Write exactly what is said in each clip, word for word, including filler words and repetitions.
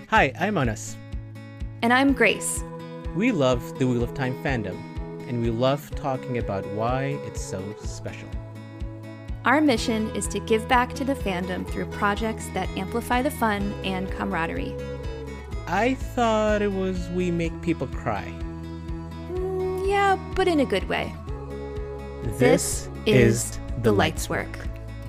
Hi, I'm Anas. And I'm Grace. We love the Wheel of Time fandom, and we love talking about why it's so special. Our mission is to give back to the fandom through projects that amplify the fun and camaraderie. I thought it was we make people cry. Mm, yeah, but in a good way. This, this is The Lights Work.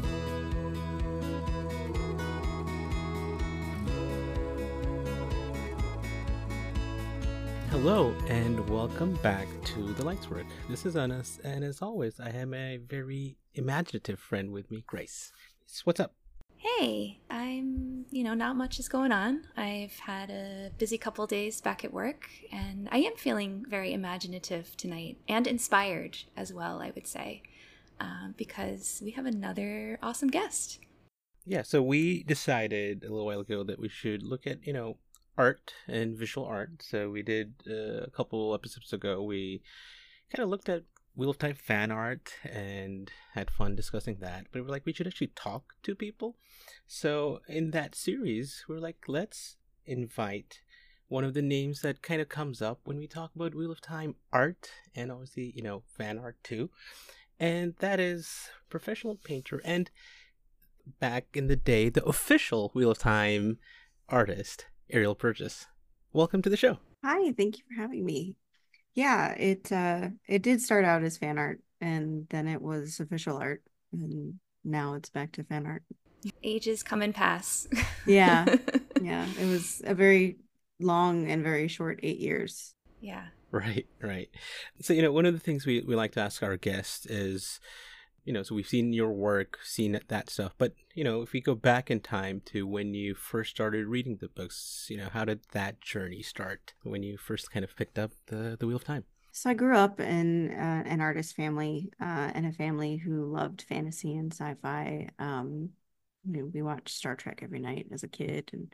Hello, and welcome back to The Lights Work. This is Anas, and as always, I have a very imaginative friend with me, Grace. What's up? Hey, I'm, you know, not much is going on. I've had a busy couple days back at work, and I am feeling very imaginative tonight and inspired as well, I would say, uh, because we have another awesome guest. Yeah, so we decided a little while ago that we should look at, you know, art and visual art. So we did uh, a couple episodes ago, we kind of looked at Wheel of Time fan art and had fun discussing that. But we're like, we should actually talk to people. So in that series, we're like, let's invite one of the names that kind of comes up when we talk about Wheel of Time art and obviously, you know, fan art too. And that is professional painter and back in the day, the official Wheel of Time artist, Ariel Burgess. Welcome to the show. Hi, thank you for having me. Yeah, it uh it did start out as fan art and then it was official art and now it's back to fan art. Ages come and pass. Yeah. Yeah, it was a very long and very short eight years. Yeah. Right, right. So, you know, one of the things we, we like to ask our guests is, you know, so we've seen your work, seen that stuff, but, you know, if we go back in time to when you first started reading the books, you know, how did that journey start when you first kind of picked up the, the Wheel of Time? So I grew up in uh, an artist family uh, and a family who loved fantasy and sci-fi. Um, you know, we watched Star Trek every night as a kid, and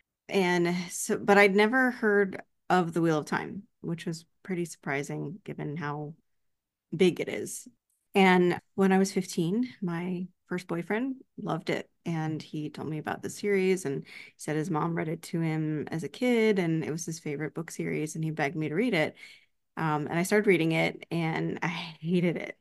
and so, but I'd never heard of the Wheel of Time, which was pretty surprising given how big it is. And when I was fifteen, my first boyfriend loved it. And he told me about the series and he said his mom read it to him as a kid and it was his favorite book series and he begged me to read it. Um, and I started reading it and I hated it.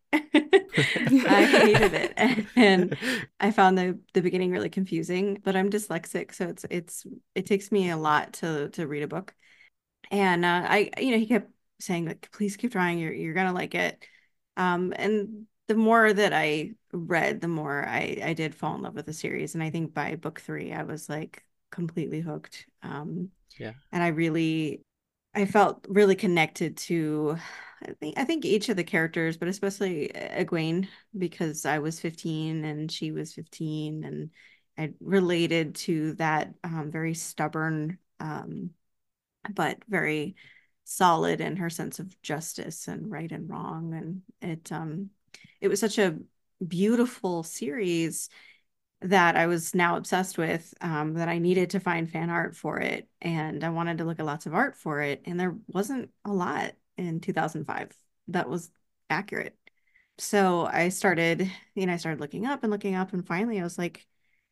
I hated it. And I found the, the beginning really confusing, but I'm dyslexic. So it's, it's, it takes me a lot to, to read a book. And uh, I, you know, he kept saying like, please keep trying. You're, you're going to like it. Um, and the more that I read, the more I, I did fall in love with the series. And I think by book three, I was like completely hooked. Um, yeah. And I really, I felt really connected to, I think, I think each of the characters, but especially Egwene, because I was fifteen and she was fifteen. And I related to that um, very stubborn, um, but very solid in her sense of justice and right and wrong. And it um it was such a beautiful series that I was now obsessed with, um, that I needed to find fan art for it. And I wanted to look at lots of art for it. And there wasn't a lot in two thousand five that was accurate. So I started, you know, I started looking up and looking up. And finally I was like,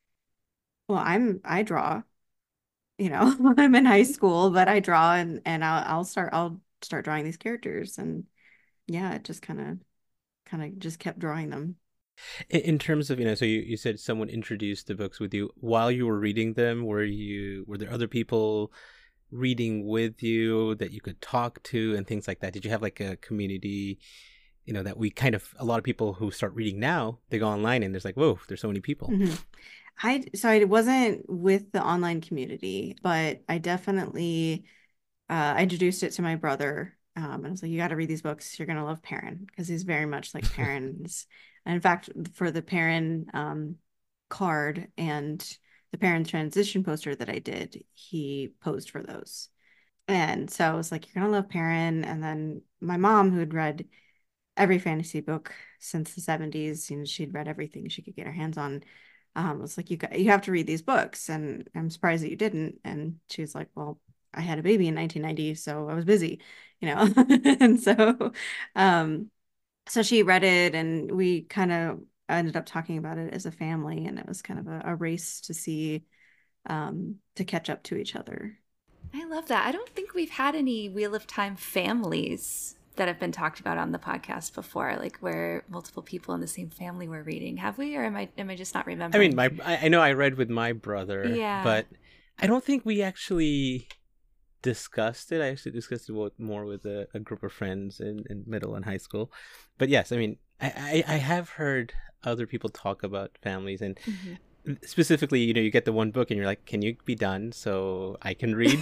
well, I'm, I draw. You know, I'm in high school, but I draw and and I'll I'll start I'll start drawing these characters and yeah, it just kind of kind of just kept drawing them. In, in terms of, you know, so you, you said someone introduced the books with you while you were reading them. Were you, were there other people reading with you that you could talk to and things like that? Did you have like a community, you know, that we kind of, a lot of people who start reading now, they go online and there's like, whoa, there's so many people. Mm-hmm. I so I wasn't with the online community, but I definitely uh, I introduced it to my brother. Um, and I was like, you got to read these books. You're gonna love Perrin because he's very much like Perrin's. And in fact, for the Perrin um, card and the Perrin transition poster that I did, he posed for those. And so I was like, you're gonna love Perrin. And then my mom, who had read every fantasy book since the seventies, you know, she'd read everything she could get her hands on. Um, was like, you got, you have to read these books, and I'm surprised that you didn't. And she was like, well, I had a baby in nineteen ninety, so I was busy, you know. And so, um, so she read it, and we kind of ended up talking about it as a family, and it was kind of a, a race to see, um, to catch up to each other. I love that. I don't think we've had any Wheel of Time families that have been talked about on the podcast before, like where multiple people in the same family were reading. Have we, or am I am I just not I mean, remembering? my I I know I read with my brother, Yeah. but I don't think we actually discussed it. I actually discussed it with, more with a, a group of friends in, in middle and high school. But yes, I mean, I, I, I have heard other people talk about families, and Mhm. specifically, you know, you get the one book and you're like, can you be done so I can read?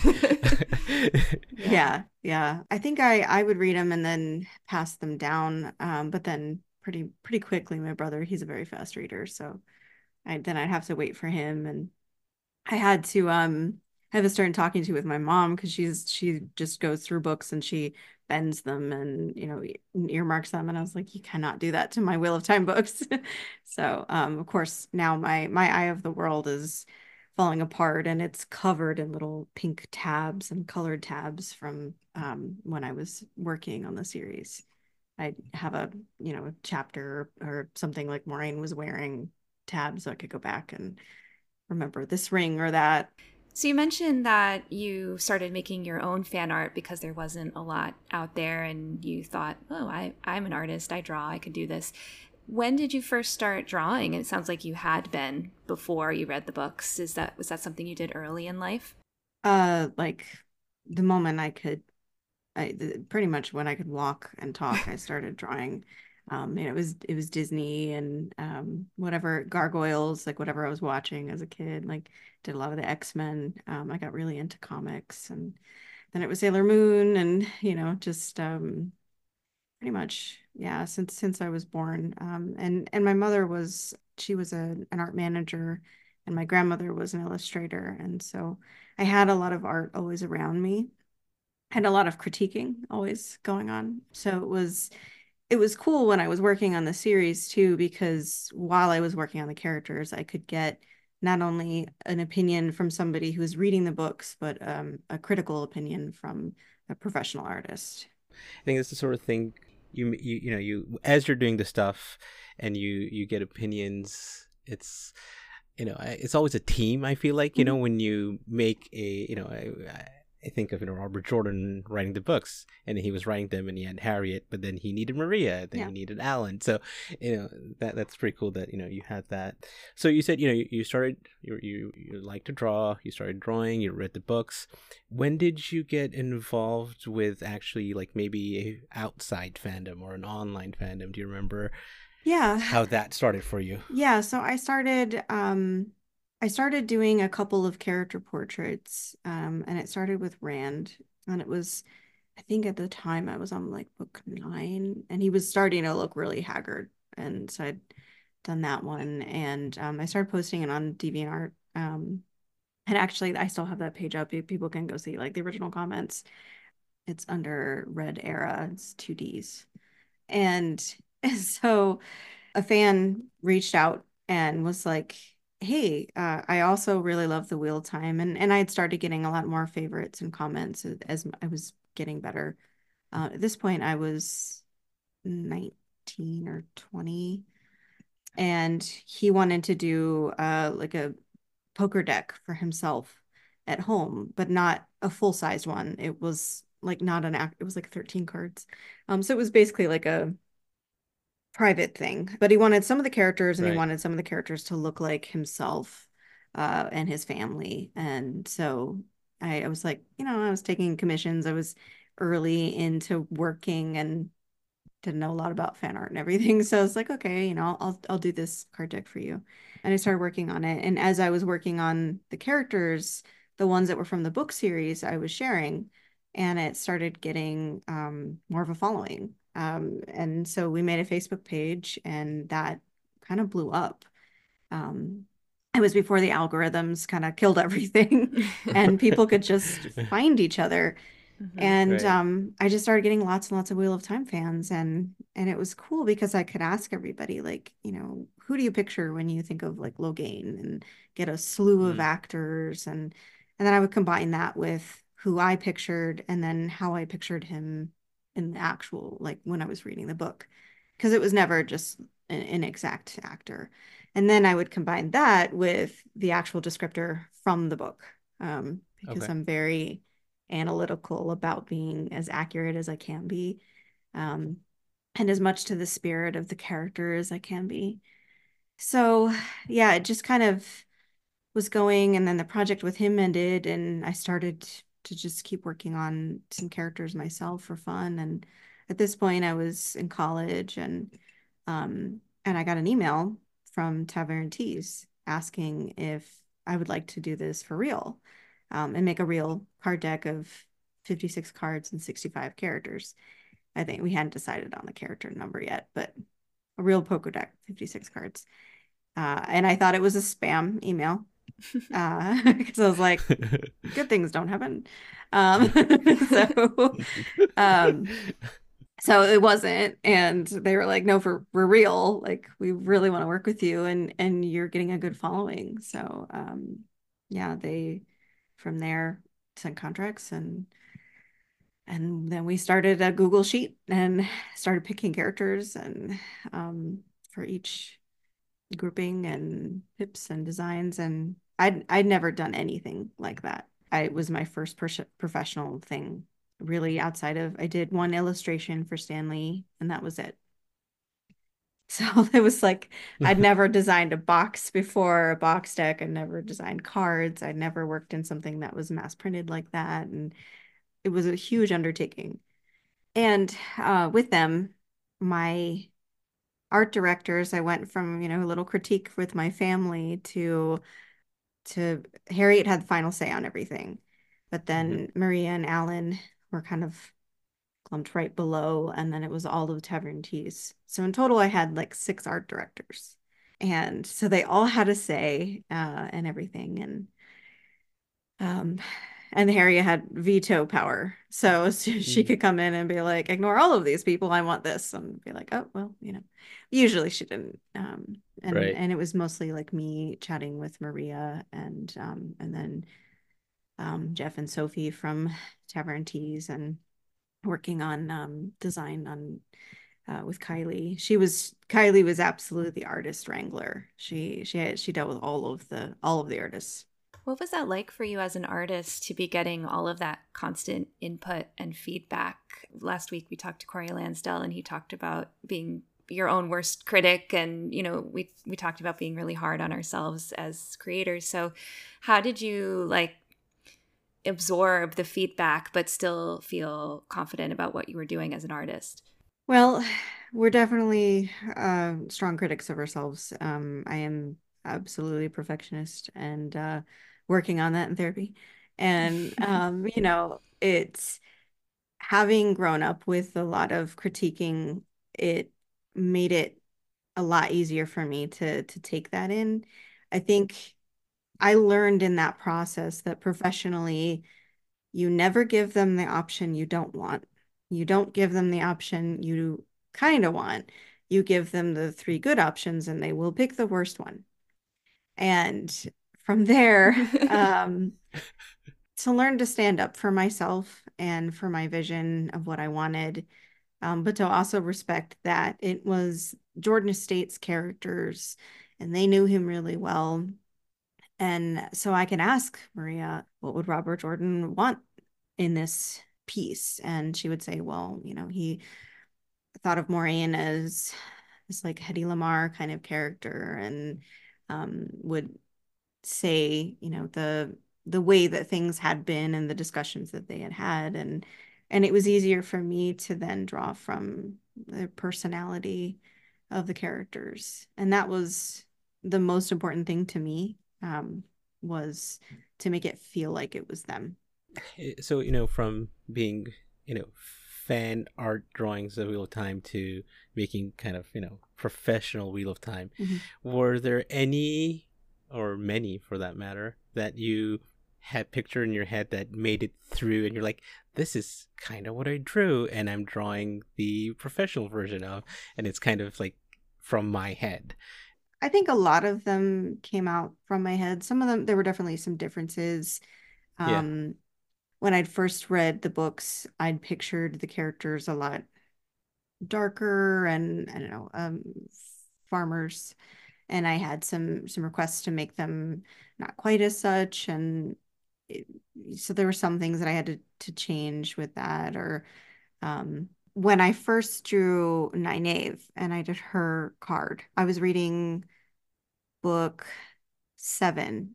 Yeah. Yeah, yeah. I think I I would read them and then pass them down. Um, but then pretty pretty quickly, my brother, he's a very fast reader, so I then I'd have to wait for him, and I had to um have to start talking to with my mom because she's she just goes through books and she bends them and you know e- earmarks them, and I was like, you cannot do that to my Wheel of Time books. So um of course now my my Eye of the World is falling apart and it's covered in little pink tabs and colored tabs from um when I was working on the series. I have a you know a chapter or something like Maureen was wearing tabs so I could go back and remember this ring or that. So you mentioned that you started making your own fan art because there wasn't a lot out there, and you thought, "Oh, I I'm an artist. I draw. I can do this." When did you first start drawing? And it sounds like you had been before you read the books. Is that was that something you did early in life? Uh, like the moment I could, I the, pretty much when I could walk and talk, I started drawing. Um, you know, it was it was Disney and um whatever Gargoyles, like whatever I was watching as a kid. Like did a lot of the X-Men. Um, I got really into comics, and then it was Sailor Moon, and you know, just um pretty much yeah, since since I was born. Um, and and my mother was she was a, an art manager, and my grandmother was an illustrator, and so I had a lot of art always around me. Had a lot of critiquing always going on. So it was it was cool when I was working on the series too, because while I was working on the characters, I could get not only an opinion from somebody who was reading the books, but um, a critical opinion from a professional artist. I think it's the sort of thing you you you know you as you're doing the stuff and you you get opinions. It's you know I- it's always a team. I feel like you know Mhm. when you make a you know I, I I think of you know Robert Jordan writing the books, and he was writing them, and he had Harriet, but then he needed Maria, then Yeah. he needed Alan. So you know that that's pretty cool that you know you had that. So you said you know you, you started you you you like to draw, you started drawing, you read the books. When did you get involved with actually like maybe a outside fandom or an online fandom? Do you remember Yeah. how that started for you? Yeah, so I started um I started doing a couple of character portraits, um, and it started with Rand, and it was I think at the time I was on like book nine, and he was starting to look really haggard, and so I'd done that one, and um, I started posting it on DeviantArt, um, and actually I still have that page up. People can go see like the original comments. It's under Red Era. It's two Ds, and so a fan reached out and was like, "Hey, uh, I also really love the Wheel Time," and and I had started getting a lot more favorites and comments as, as I was getting better. Uh, at this point, I was nineteen or twenty, and he wanted to do uh like a poker deck for himself at home, but not a full-sized one. It was like not an act. It was like thirteen cards. Um, so it was basically like a private thing, but he wanted some of the characters and he Right. wanted some of the characters to look like himself uh, and his family. And so I, I was like, you know, I was taking commissions. I was early into working and didn't know a lot about fan art and everything. So I was like, okay, you know, I'll I'll do this card deck for you. And I started working on it. And as I was working on the characters, the ones that were from the book series, I was sharing, and it started getting um, more of a following. Um, and so we made a Facebook page, and that kind of blew up. Um, it was before the algorithms kind of killed everything, and people could just find each other. Mhm. And Right. um, I just started getting lots and lots of Wheel of Time fans, and and it was cool because I could ask everybody, like, you know, who do you picture when you think of like Logain, and get a slew of Mm. actors, and and then I would combine that with who I pictured, and then how I pictured him in the actual, like when I was reading the book, because it was never just an, an exact actor. And then I would combine that with the actual descriptor from the book, um, because Okay. I'm very analytical about being as accurate as I can be, um, and as much to the spirit of the character as I can be. So, yeah, it just kind of was going, and then the project with him ended, and I started to just keep working on some characters myself for fun. And at this point, I was in college, and um, and I got an email from Tavern Teas asking if I would like to do this for real, um, and make a real card deck of fifty-six cards and sixty-five characters. I think we hadn't decided on the character number yet, but a real poker deck, fifty-six cards. Uh, and I thought it was a spam email, uh, because I was like, good things don't happen. Um, so, um, so it wasn't, and they were like, no, for we're real. Like, we really want to work with you, and and you're getting a good following. So, um, yeah, they from there sent contracts, and and then we started a Google Sheet and started picking characters and um for each grouping and pips and designs. And I'd I'd never done anything like that. I it was my first pers- professional thing, really, outside of I did one illustration for Stanley, and that was it. So it was like I'd never designed a box before, a box deck. I'd never designed cards. I'd never worked in something that was mass printed like that. And it was a huge undertaking. And uh, with them, my art directors, I went from, you know, a little critique with my family to to Harriet had the final say on everything. But Mhm. then Maria and Alan were kind of clumped right below, and then it was all of Tavern Teas. So in total, I had like six art directors. And so they all had a say uh, and everything. And um, and Harriet had veto power. So, so she Mm. could come in and be like, ignore all of these people. I want this. And be like, oh, well, you know, usually she didn't. Um, and Right. and it was mostly like me chatting with Maria and um and then um Jeff and Sophie from Tavern Teas, and working on um design on uh, with Kylie. She was Kylie was absolutely the artist wrangler. She she had, she dealt with all of the all of the artists. What was that like for you as an artist to be getting all of that constant input and feedback? Last week we talked to Corey Lansdell, and he talked about being your own worst critic, and you know we we talked about being really hard on ourselves as creators. So how did you like absorb the feedback but still feel confident about what you were doing as an artist? Well, we're definitely uh, strong critics of ourselves. Um, I am absolutely a perfectionist, and uh, working on that in therapy. And um, you know, it's having grown up with a lot of critiquing, it made it a lot easier for me to to take that in. I think I learned in that process that professionally, you never give them the option you don't want. You don't give them the option you kind of want. You give them the three good options, and they will pick the worst one. And from there, um, to learn to stand up for myself and for my vision of what I wanted, um, but to also respect that it was Jordan Estate's characters, and they knew him really well. And so I can ask Maria, what would Robert Jordan want in this piece? And she would say, well, you know, he thought of Moraine as this like Hedy Lamarr kind of character, and um, would say, you know, the the way that things had been and the discussions that they had had, and and it was easier for me to then draw from the personality of the characters, and that was the most important thing to me, um, was to make it feel like it was them. Eh, So, you know, from being, you know, fan art drawings of Wheel of Time to making kind of, you know, professional Wheel of Time, Mhm. were there any, or many for that matter, that you had picture in your head that made it through and you're like, this is kind of what I drew and I'm drawing the professional version of, and it's kind of like from my head. I think a lot of them came out from my head. Some of them, there were definitely some differences. Yeah. Um, when I'd first read the books, I'd pictured the characters a lot darker and I don't know, um, farmers, and I had some some requests to make them not quite as such. And it, so there were some things that I had to to change with that. Or um, when I first drew Nynaeve and I did her card, I was reading book seven,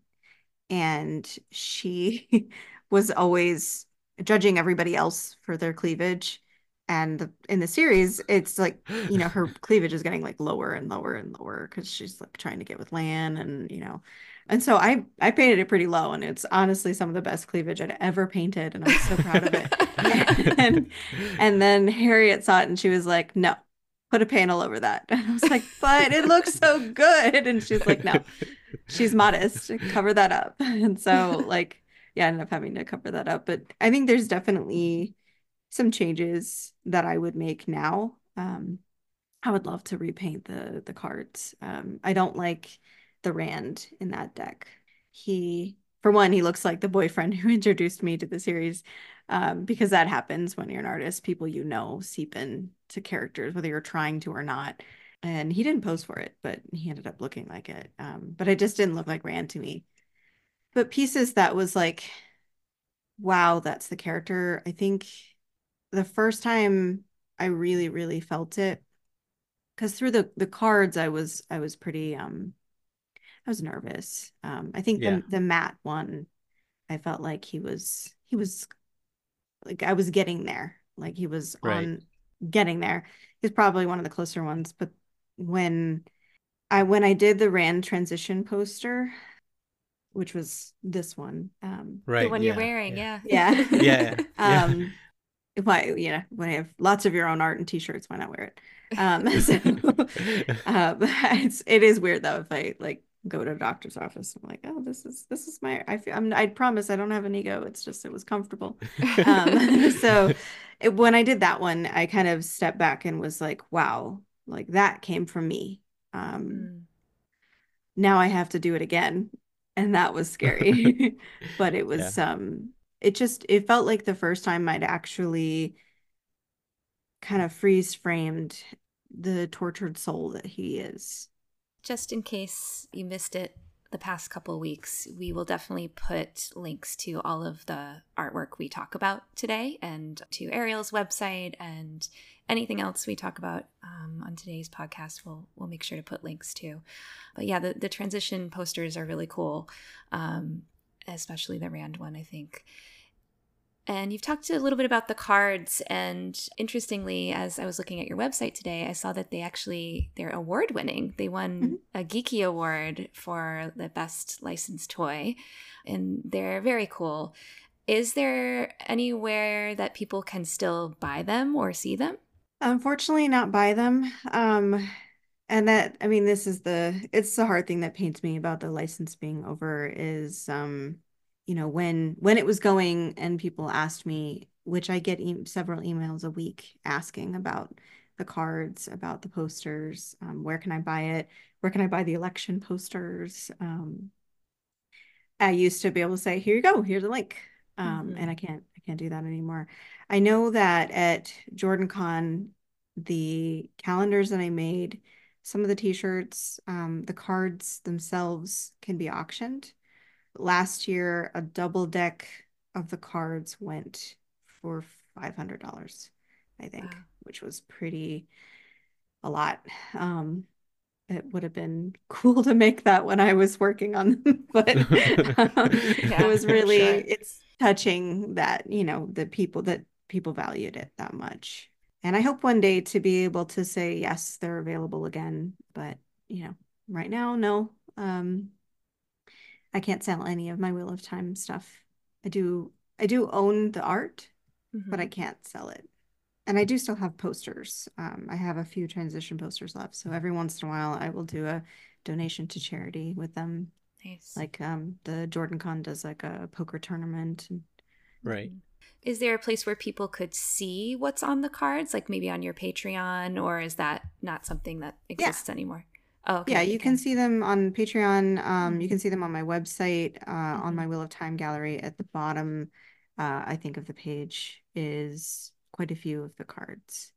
and she was always judging everybody else for their cleavage. And the, in the series, it's like, you know, her cleavage is getting like lower and lower and lower because she's like trying to get with Lan, and you know, and so I I painted it pretty low, and it's honestly some of the best cleavage I'd ever painted, and I'm so proud of it. And and then Harriet saw it and she was like, no, put a panel over that. And I was like, but it looks so good. And she's like, no, she's modest, cover that up. And so like, yeah, I ended up having to cover that up. But I think there's definitely some changes that I would make now. Um, I would love to repaint the the cards. Um, I don't like the Rand in that deck. He, for one, he looks like the boyfriend who introduced me to the series, um, because that happens when you're an artist. People you know seep in to characters, whether you're trying to or not. And he didn't pose for it, but he ended up looking like it. Um, but it just didn't look like Rand to me. But pieces that was like, wow, that's the character. I think the first time I really, really felt it, because through the the cards I was I was pretty um I was nervous. Um, I think Yeah. the the Matt one, I felt like he was he was like I was getting there. Like he was Right. on getting there. He's probably one of the closer ones. But when I when I did the Rand transition poster, which was this one, um, The Right. one you're Yeah. wearing, Yeah. yeah. yeah, Yeah. Yeah. um, why you know when I have lots of your own art and t-shirts, why not wear it? Um, so uh, but it's it is weird though if I like go to a doctor's office. I'm like, oh, this is this is my I feel I'm I promise I don't have an ego. It's just it was comfortable. Um, so it, when I did that one, I kind of stepped back and was like, wow, like that came from me. Um, Mm. now I have to do it again, and that was scary. But it Yeah. was um, it just it felt like the first time I'd actually kind of freeze framed the tortured soul that he is. Just in case you missed it the past couple weeks, we will definitely put links to all of the artwork we talk about today and to Ariel's website and anything else we talk about um, on today's podcast. We'll we'll make sure to put links to. But yeah, the, the transition posters are really cool, um, especially the Rand one, I think. And you've talked a little bit about the cards, and interestingly, as I was looking at your website today, I saw that they actually, they're award winning. They won Mhm. a Geeky Award for the best licensed toy, and they're very cool. Is there anywhere that people can still buy them or see them? Unfortunately, not buy them. Um, and that, I mean, this is the, it's the hard thing that pains me about the license being over is, um, you know, when when it was going and people asked me, which I get e several emails a week asking about the cards, about the posters, um, where can I buy it? Where can I buy the election posters? Um, I used to be able to say, here you go, here's a link. Um, Mm-hmm. and I can't I can't do that anymore. I know that at Jordan Con, the calendars that I made, some of the t-shirts, um, the cards themselves can be auctioned. Last year, a double deck of the cards went for five hundred dollars, I think, Wow. which was pretty a lot. Um, it would have been cool to make that when I was working on them, but um, it Yeah, was for really sure. it's touching that, you know, the people that people valued it that much. And I hope one day to be able to say, yes, they're available again. But, you know, right now, no. Um, I can't sell any of my Wheel of Time stuff. I do I do own the art, but I Mm-hmm. can't sell it. And I do still have posters. Um, I have a few transition posters left. So every once in a while, I will do a donation to charity with them. Nice. Like um, the Jordan Con does like a poker tournament. And Right. Mhm. Is there a place where people could see what's on the cards, like maybe on your Patreon, or is that not something that yeah, exists anymore? Oh, yeah, okay, they you can can. see them on Patreon. Um, you Mm-hmm. can see them on my website, uh, on Mm-hmm. my Wheel of Time gallery. At the bottom, uh, I think of the page is quite a few of the cards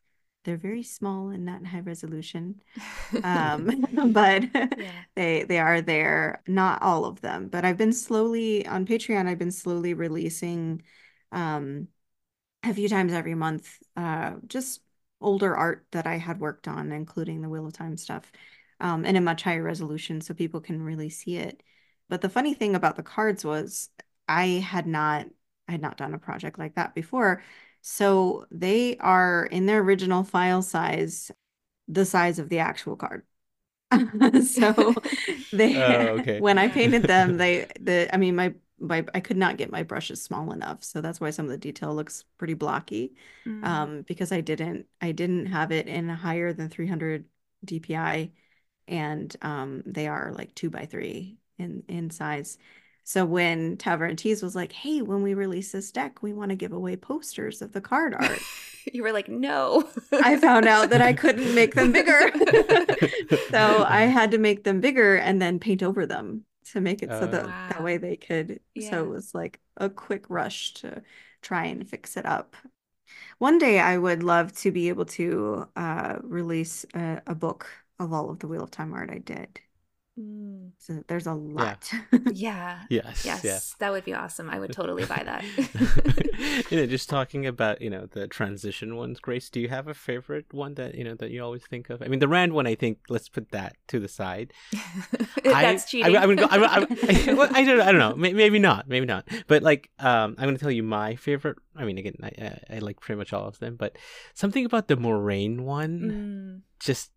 they're very small and not high resolution. Um, but Yeah. they they are there. Not all of them, but I've been slowly on Patreon. I've been slowly releasing um a few times every month, uh, just older art that I had worked on, including the Wheel of Time stuff, um, in a much higher resolution so people can really see it. But the funny thing about the cards was I had not I had not done a project like that before. So they are in their original file size, the size of the actual card. So Oh, they okay. when I Yeah. painted them, they the I mean my my I could not get my brushes small enough. So that's why some of the detail looks pretty blocky. Mm. Um, because I didn't I didn't have it in higher than three hundred D P I, and um they are like two by three in in size. So when Tavern Teas was like, "Hey, when we release this deck, we want to give away posters of the card art," You were like, no. I found out that I couldn't make them bigger. So I had to make them bigger and then paint over them to make it so Uh, that that Wow. way they could. So it Yeah. was like a quick rush to try and fix it up. One day I would love to be able to uh, release a, a book of all of the Wheel of Time art I did. Mm. So there's a yeah. lot. Yeah. Yes. Yeah. Yes, that would be awesome. I would totally buy that. You know, just talking about, you know, the transition ones, Grace, do you have a favorite one that, you know, that you always think of? I mean, the Rand one, I think, let's put that to the side. That's I, cheating. I, I'm gonna go, I, I, I, well, I don't, I don't know. May- Maybe not. Maybe not. But like, um, I'm gonna tell you my favorite. I mean, again, I, I, I like pretty much all of them. But something about the Moraine one, Mm. just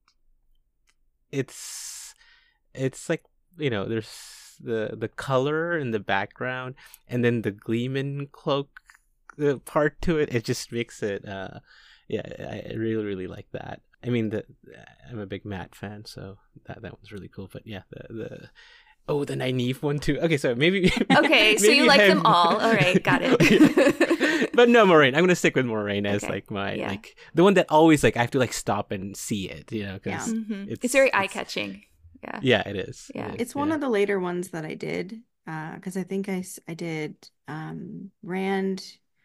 it's, it's like, you know, there's the the color in the background, and then the Gleeman cloak uh, part to it. It just makes it. Uh, yeah, I really, really like that. I mean, the I'm a big Matt fan, so that that one's really cool. But yeah, the the oh, the Nynaeve one too. Okay, so maybe Okay, so maybe you like I'm- them all. All right, got it. Yeah. But no, Moraine. I'm gonna stick with Moraine as Okay, like my yeah. like the one that always like I have to like stop and see it, you know, because Yeah. Mhm. it's It's very it's- eye-catching. Yeah. yeah, it is. It Yeah. is, It's one yeah. of the later ones that I did, uh, because I think I, s- I did um, Rand,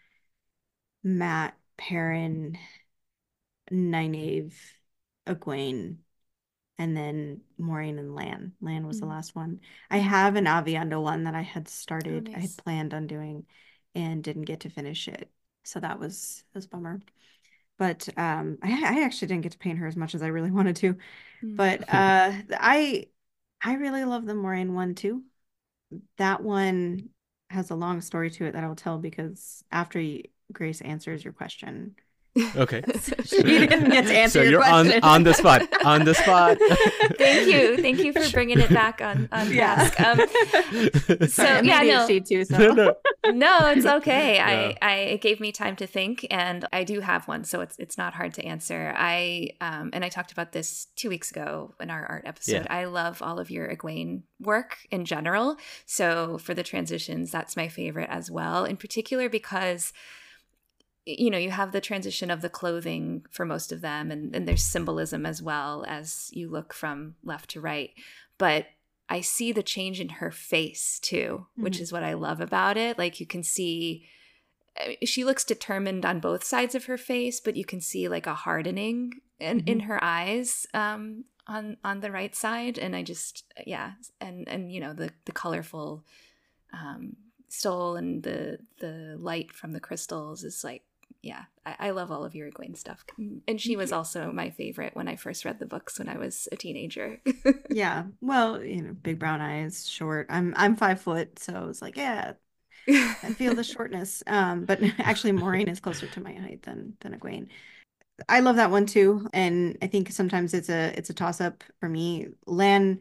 Matt, Perrin, Nynaeve, Egwene, and then Moraine and Lan. Lan was the Mm. last one. I have an Avienda one that I had Oh, started, I had nice. planned on doing and didn't get to finish it. So that was that was a bummer. But um, I, I actually didn't get to paint her as much as I really wanted to. Mm. But uh, I I really love the Moraine one too. That one has a long story to it that I will tell because after you, Grace answers your question, Okay. she didn't get to answer So your you're on question. on the spot. On the spot. Thank you. Thank you for bringing it back on, on Yeah. task. Um, Sorry, so, I'm yeah, no. A D H D too. So No, no. No, it's okay. No. I, I it gave me time to think, and I do have one, so it's it's not hard to answer. I um and I talked about this two weeks ago in our art episode. Yeah. I love all of your Egwene work in general. So for the transitions, that's my favorite as well. In particular because you know you have the transition of the clothing for most of them, and, and there's symbolism as well as you look from left to right. But I see the change in her face too, which Mhm. is what I love about it. Like you can see I mean, she looks determined on both sides of her face, but you can see like a hardening in, in her eyes um, on on the right side. And I just yeah, and and you know the the colorful um, stole and the the light from the crystals is like yeah, I, I love all of your Egwene stuff. And she was also my favorite when I first read the books when I was a teenager. yeah, well, you know, big brown eyes, short. I'm I'm five foot, so I was like, yeah, I feel the shortness. Um, but actually, Moraine is closer to my height than than Egwene. I love that one too, and I think sometimes it's a it's a toss up for me. Lan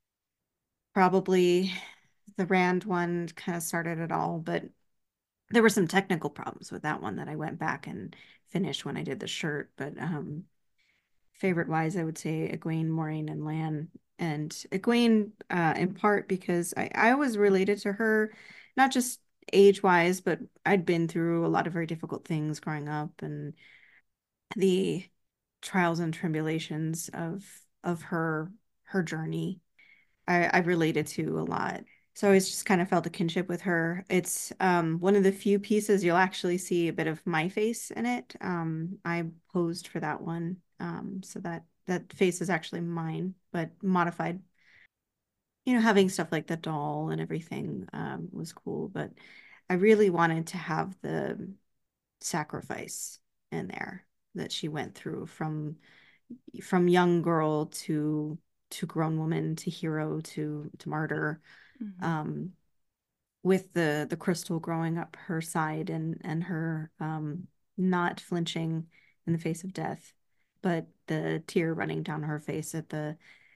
probably the Rand one kind of started it all, but there were some technical problems with that one that I went back and finished when I did the shirt. But um, favorite wise, I would say Egwene, Moraine, and Lan. And Egwene, uh, in part because I, I was related to her, not just age wise, but I'd been through a lot of very difficult things growing up and the trials and tribulations of of her her journey. I, I related to a lot. So I always just kind of felt a kinship with her. It's um, one of the few pieces you'll actually see a bit of my face in it. Um, I posed for that one. Um, so that that face is actually mine, but modified. You know, having stuff like the doll and everything um, was cool, but I really wanted to have the sacrifice in there that she went through from from young girl to to grown woman to hero to to martyr. Mm-hmm. Um, with the the crystal growing up her side and and her um not flinching in the face of death, but the tear running down her face at the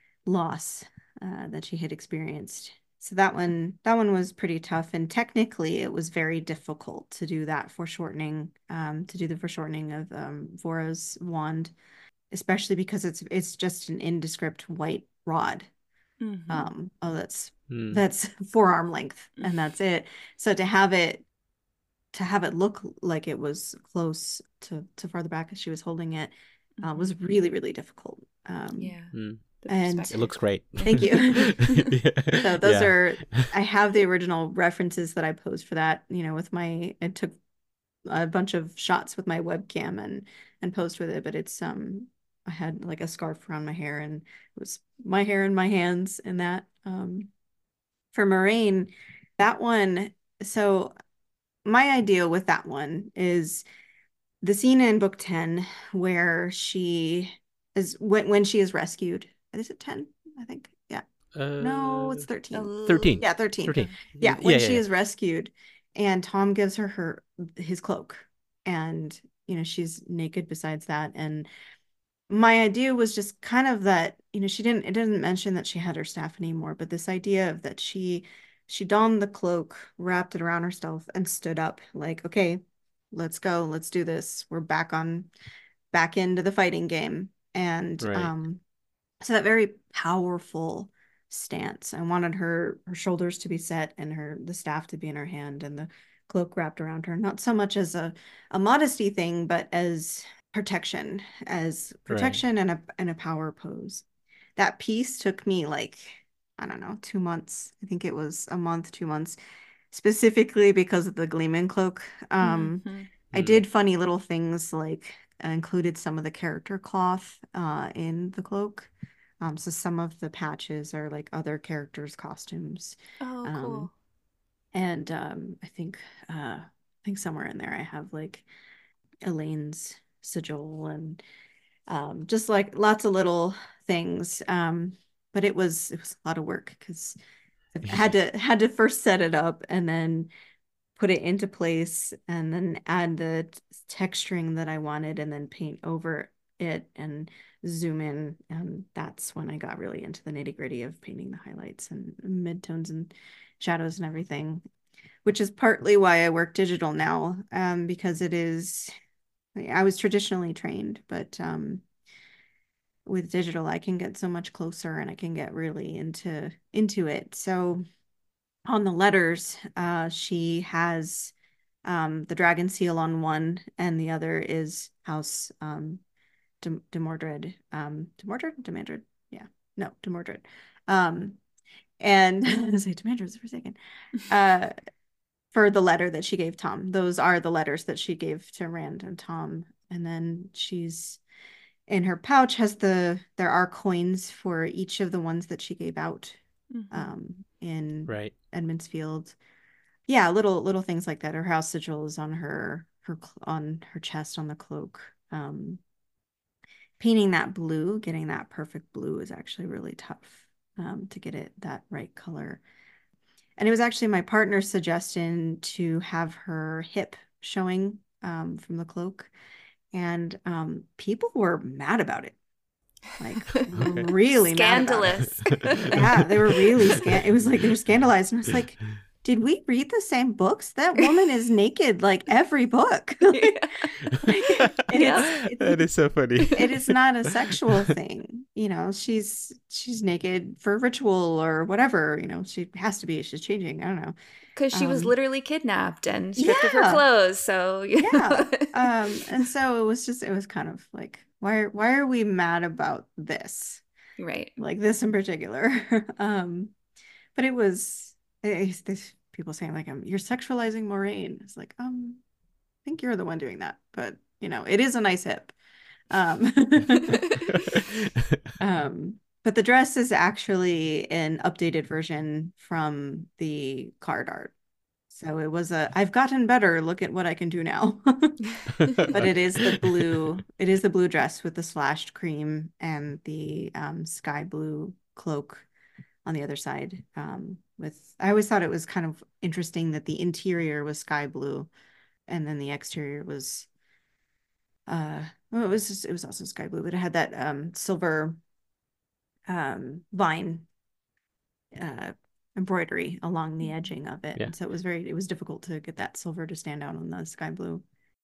loss uh, that she had experienced. So that one that one was pretty tough, and technically it was very difficult to do that foreshortening, um, to do the foreshortening of um, Vora's wand, especially because it's it's just an indescript white rod. Mm-hmm. Um, oh, that's Mm. that's forearm length, and that's it. So to have it to have it look like it was close to to farther back as she was holding it uh, Mm-hmm. was really really difficult. Um, Yeah. Mm. The and It looks great. thank you. Yeah. So those Yeah. are I have the original references that I posed for that. You know, with my I took a bunch of shots with my webcam and and posed with it, but it's um I had like a scarf around my hair and it was my hair in my hands and that um for Moraine, that one. So my idea with that one is the scene in book ten where she is when when she is rescued. Is it ten? I think. Yeah. No, Uh, it's thirteen. thirteen. Yeah, thirteen. thirteen. Yeah, Yeah, when yeah, she yeah. is rescued and Tom gives her her his cloak and you know she's naked besides that, and my idea was just kind of that, you know, she didn't, it didn't mention that she had her staff anymore, but this idea of that she, she donned the cloak, wrapped it around herself and stood up like, okay, let's go, let's do this. We're back on, back into the fighting game. And Right. um, so that very powerful stance. I wanted her, her shoulders to be set and her, the staff to be in her hand and the cloak wrapped around her, not so much as a, a modesty thing, but as protection, as Right. protection and a and a power pose. That piece took me like, I don't know, two months. I think it was a month, two months, specifically because of the Gleeman cloak. Um, Mm-hmm. I Mm. did funny little things like I included some of the character cloth uh, in the cloak. Um, so some of the patches are like other characters' costumes. Oh, Um, cool. and um, I think uh, I think somewhere in there I have like Elaine's sigil and um, just like lots of little things. Um, but it was it was a lot of work because I had to had to first set it up and then put it into place and then add the t- texturing that I wanted and then paint over it and zoom in. And that's when I got really into the nitty gritty of painting the highlights and midtones and shadows and everything, which is partly why I work digital now, um, because it is, I was traditionally trained, but um, with digital, I can get so much closer and I can get really into into it. So on the letters, uh, she has um, the dragon seal on one, and the other is House um, De, De Mordred. Um, De Mordred? De Mandred? Yeah. No, De Mordred. Um, and I was like, De Mandred for a second. Uh, for the letter that she gave Tom. Those are the letters that she gave to Rand and Tom. And then she's in her pouch has the there are coins for each of the ones that she gave out Mm-hmm. um, in Right. Edmund's Field. Yeah, little little things like that. Her house sigil is on her her on her chest on the cloak. Um, painting that blue, getting that perfect blue is actually really tough um, to get it that right color. And it was actually my partner's suggestion to have her hip showing um, from the cloak. And um, people were mad about it, like Okay. really mad about it. Scandalous. Yeah, they were really scan. It was like they were scandalized, and I was like, "Did we read the same books? That woman is naked like every book." Like, like, and Yeah. it's, That it's is so funny. it is not a sexual thing, you know. She's she's naked for ritual or whatever, you know. She has to be. She's changing. I don't know. Because she was Um, literally kidnapped and stripped of her yeah, clothes. So, you yeah. know. Um, and so it was just it was kind of like, why why are we mad about this? Right. Like this in particular. Um, but it was it's, there's people saying like, um, you're sexualizing Moraine. It's like, um, I think you're the one doing that, but you know, it is a nice hip. Um, um, but the dress is actually an updated version from the card art. So it was a, I've gotten better. Look at what I can do now. But it is the blue, it is the blue dress with the slashed cream and the um, sky blue cloak on the other side. Um, with, I always thought it was kind of interesting that the interior was sky blue and then the exterior was uh well, it was just, it was also sky blue, but it had that um silver um vine uh embroidery along the edging of it. Yeah. And so it was very it was difficult to get that silver to stand out on the sky blue.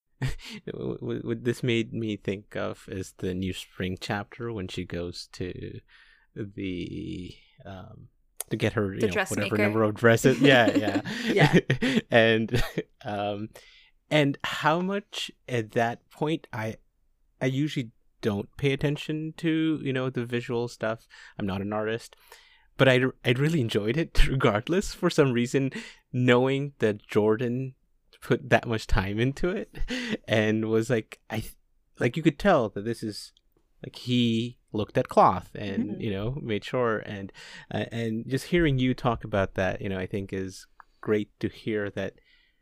What this made me think of is the new spring chapter when she goes to the um to get her, you The know, whatever dressmaker. number of dresses. Yeah, yeah. Yeah. And um and how much at that point I I usually don't pay attention to, you know, the visual stuff. I'm not an artist, but I I really enjoyed it regardless for some reason, knowing that Jordan put that much time into it and was like, I like you could tell that this is like he looked at cloth and Mhm. you know made sure, and uh, and just hearing you talk about that, you know, I think is great to hear that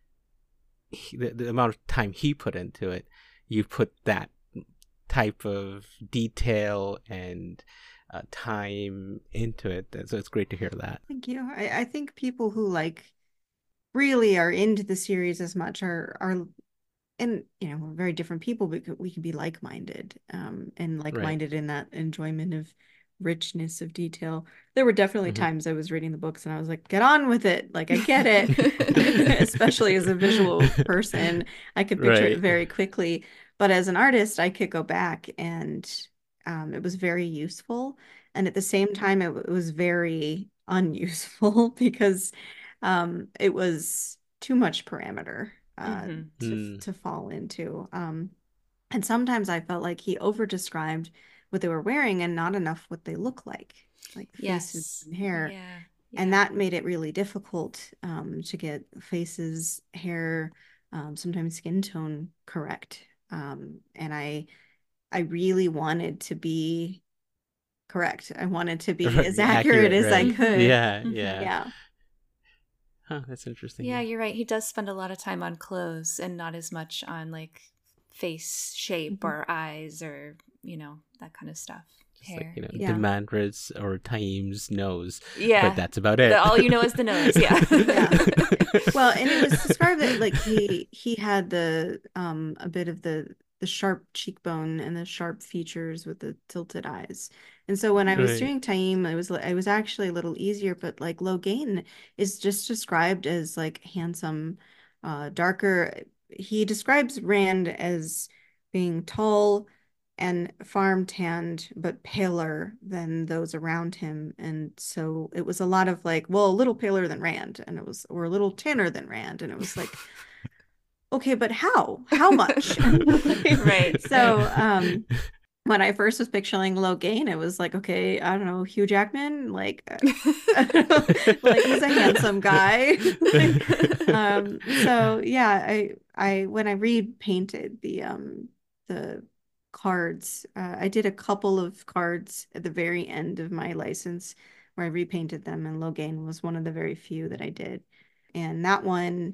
he, the, the amount of time he put into it, you put that type of detail and uh, time into it. So it's great to hear that. Thank you. I, I think people who like really are into the series as much are are and you know, we're very different people, but we can be like-minded, um, and Right. like-minded in that enjoyment of richness of detail. There were definitely Mhm. times I was reading the books and I was like, get on with it. Like, I get it. Especially as a visual person, I could picture it Right. very quickly. But as an artist, I could go back and um, it was very useful. And at the same time, it, it was very unuseful because um, it was too much parameter uh, Mhm. to Mm. to fall into. Um, and sometimes I felt like he over described what they were wearing and not enough what they look like, like faces Yes. and hair. Yeah. And Yeah. that made it really difficult um, to get faces, hair, um, sometimes skin tone correct. Um, and I I really wanted to be correct. I wanted to be as accurate Accurate, as I right? could. Yeah, Mhm. yeah. Yeah. Huh, that's interesting. Yeah, you're right. He does spend a lot of time on clothes and not as much on like face shape Mhm. or eyes or, you know, that kind of stuff. Just like, Hair. you know, Yeah. Demandred's or Taim's nose. Yeah. But that's about it. The- all you know is the nose. Yeah. Yeah. Well, and it was described that like he he had the um a bit of the the sharp cheekbone and the sharp features with the tilted eyes. And so when I was Right. doing Taim, it was it was actually a little easier, but like Logain is just described as like handsome, uh darker. He describes Rand as being tall and farm tanned, but paler than those around him. And so it was a lot of like, well, a little paler than Rand, and it was, or a little tanner than Rand. And it was like, okay, but how? How much? Right. So, um, when I first was picturing Logain, it was like, okay, I don't know, Hugh Jackman, like, like he's a handsome guy. um, so yeah, I, I, when I repainted the, um, the cards, uh, I did a couple of cards at the very end of my license where I repainted them, and Logain was one of the very few that I did. And that one,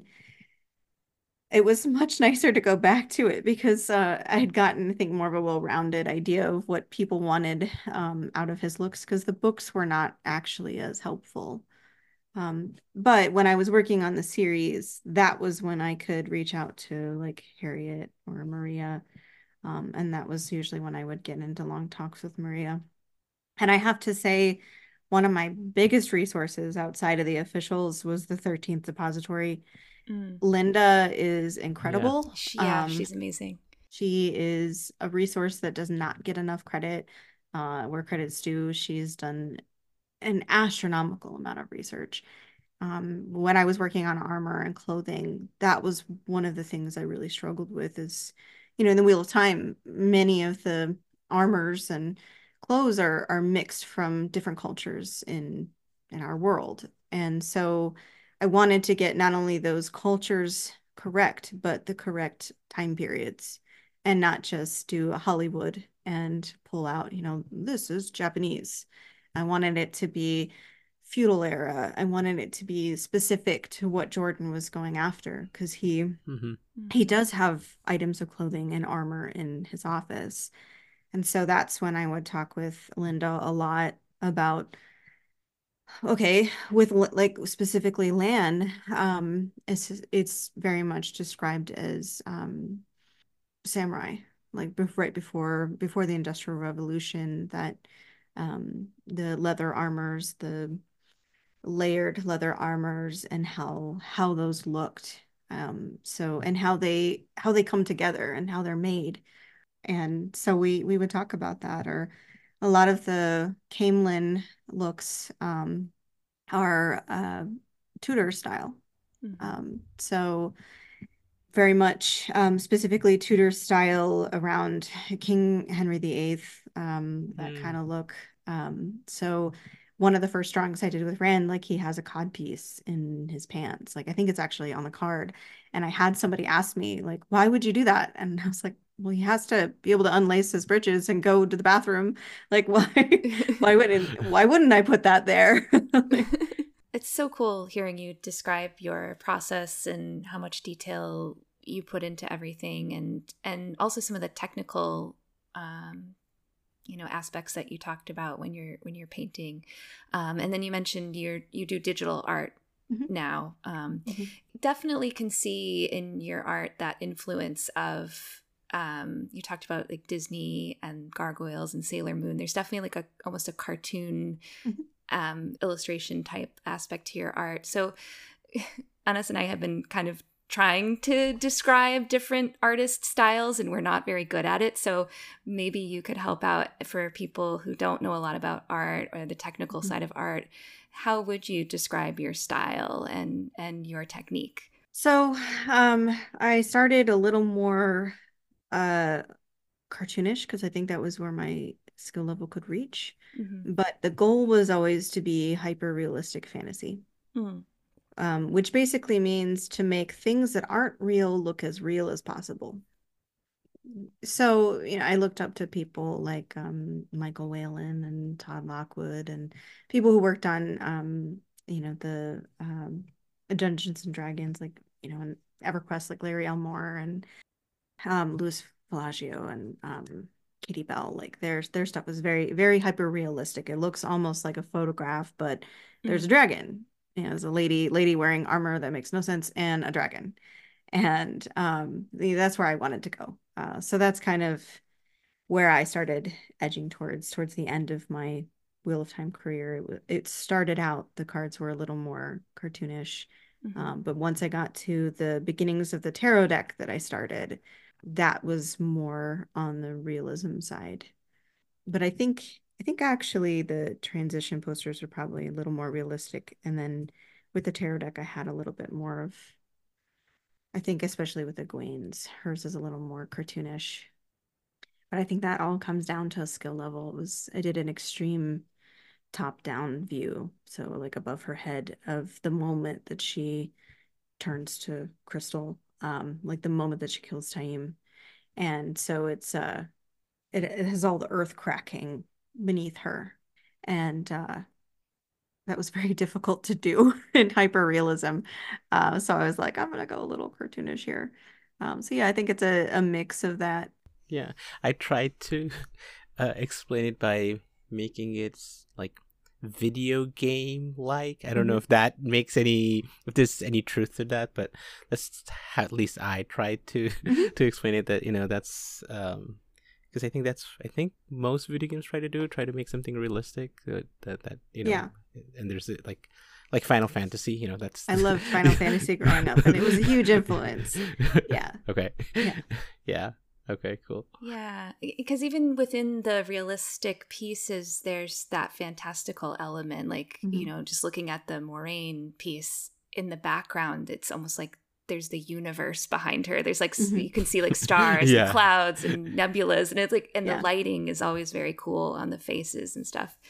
it was much nicer to go back to it because uh, I had gotten, I think, more of a well-rounded idea of what people wanted um, out of his looks because the books were not actually as helpful. Um, but when I was working on the series, that was when I could reach out to like Harriet or Maria. Um, and that was usually when I would get into long talks with Maria. And I have to say, one of my biggest resources outside of the officials was the thirteenth Depository. Mm. Linda is incredible. She- yeah, Um, she's amazing. she is a resource that does not get enough credit. Uh, where credit's due, she's done an astronomical amount of research. Um, when I was working on armor and clothing, that was one of the things I really struggled with is, you know, in the Wheel of Time, many of the armors and clothes are are mixed from different cultures in in our world. And so I wanted to get not only those cultures correct, but the correct time periods, and not just do a Hollywood and pull out, you know, this is Japanese. I wanted it to be feudal era. I wanted it to be specific to what Jordan was going after, because he Mm-hmm. he does have items of clothing and armor in his office. And so that's when I would talk with Linda a lot about, okay, with l- like specifically Lan, um, it's it's very much described as um samurai, like bef- right before before the Industrial Revolution, that um the leather armors, the layered leather armors, and how how those looked, um so and how they how they come together and how they're made. And so we we would talk about that. Or a lot of the Camelin looks um are uh Tudor style, Mhm. um so very much, um, specifically Tudor style around King Henry the Eighth, um, that Mm. kind of look. Um, so one of the first drawings I did with Rand, like he has a codpiece in his pants. Like I think it's actually on the card. And I had somebody ask me, like, why would you do that? And I was like, well, he has to be able to unlace his breeches and go to the bathroom. Like, why, why wouldn't, why wouldn't I put that there? It's so cool hearing you describe your process and how much detail you put into everything, and and also some of the technical um, you know, aspects that you talked about when you're when you're painting. Um, and then you mentioned you you do digital art Mhm. now. Um, Mhm. Definitely can see in your art that influence of um, you talked about like Disney and Gargoyles and Sailor Moon. There's definitely like a almost a cartoon Mhm. um, illustration type aspect to your art. So Anas and I have been kind of trying to describe different artist styles, and we're not very good at it. So maybe you could help out for people who don't know a lot about art or the technical Mhm. side of art. How would you describe your style and and your technique? So, um, I started a little more uh cartoonish because I think that was where my skill level could reach. Mm-hmm. But the goal was always to be hyper realistic fantasy, Mm. um, which basically means to make things that aren't real look as real as possible. So, you know, I looked up to people like um, Michael Whalen and Todd Lockwood, and people who worked on, um, you know, the um, Dungeons and Dragons, like, you know, and EverQuest, like Larry Elmore and um, Louis Bellagio and um, Katie Bell. Like their their stuff was very very hyper realistic. It looks almost like a photograph, but there's a Mm. dragon. You know, there's a lady lady wearing armor that makes no sense and a dragon, and um, that's where I wanted to go. Uh, so that's kind of where I started edging towards towards the end of my Wheel of Time career. It, it started out, the cards were a little more cartoonish, Mm-hmm. um, but once I got to the beginnings of the tarot deck that I started, that was more on the realism side. But I think I think actually the transition posters are probably a little more realistic, and then with the tarot deck, I had a little bit more of, I think especially with the Egwene's, hers is a little more cartoonish. But I think that all comes down to a skill level. It was I did an extreme top-down view, so like above her head, of the moment that she turns to crystal, um, like the moment that she kills Taim. And so it's uh it, it has all the earth cracking beneath her. And uh that was very difficult to do in hyper realism. Uh, so I was like, I'm gonna go a little cartoonish here. Um, so yeah, I think it's a, a mix of that. Yeah, I tried to uh, explain it by making it like video game like. I don't know Mhm. if that makes any if there's any truth to that, but that's how at least I tried to Mhm. to explain it, that you know that's um because I think that's I think most video games try to do try to make something realistic, that that, that you know Yeah, and there's uh, like like Final Fantasy, you know, that's I loved Final Fantasy growing up, and it was a huge influence. Yeah, Okay. yeah. Yeah. Okay, cool. Yeah, because even within the realistic pieces, there's that fantastical element. Like, you Mhm. know, just looking at the Moraine piece in the background, it's almost like there's the universe behind her. There's like, s- Mhm. you can see like stars and Yeah. clouds and nebulas, and it's like, and the Yeah. lighting is always very cool on the faces and stuff.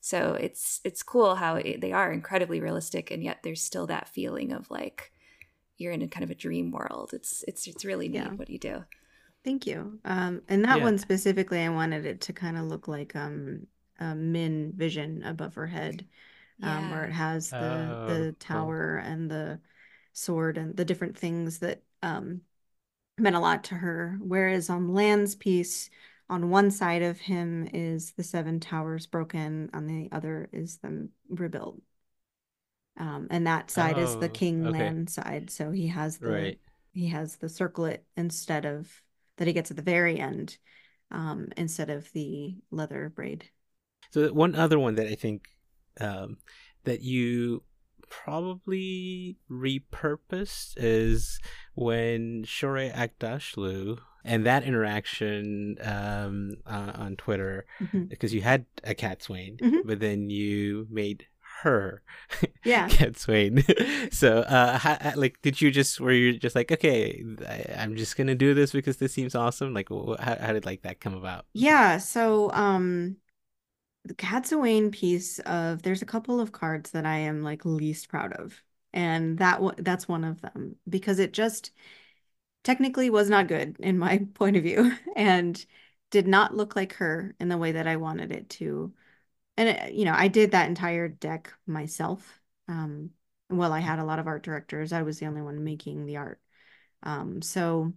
So it's it's cool how it, they are incredibly realistic, and yet there's still that feeling of like you're in a kind of a dream world. It's it's it's really neat Yeah. what you do. Thank you. Um, and that Yeah. one specifically, I wanted it to kind of look like um a Min vision above her head, um, where Yeah. it has the Oh, the cool. tower and the sword and the different things that um meant a lot to her. Whereas on Lan's piece, on one side of him is the seven towers broken, on the other is them rebuilt. Um, and that side is the Oh, King okay. Lan side. So he has the Right. he has the circlet instead of that he gets at the very end, um, instead of the leather braid. So one other one that I think um, that you probably repurposed is when Shore Agdashlu and that interaction um, uh, on Twitter, Mhm. because you had a Cat Swain, Mhm. but then you made her Yeah. Cat Swain. So, uh, how, like, did you just were you just like, okay, I, I'm just gonna do this because this seems awesome? Like, wh- how, how did like that come about? Yeah, so um the Katsuane piece of there's a couple of cards that I am like least proud of. And that w that's one of them because it just technically was not good in my point of view and did not look like her in the way that I wanted it to. And it, you know, I did that entire deck myself. Um, well, I had a lot of art directors. I was the only one making the art. Um, so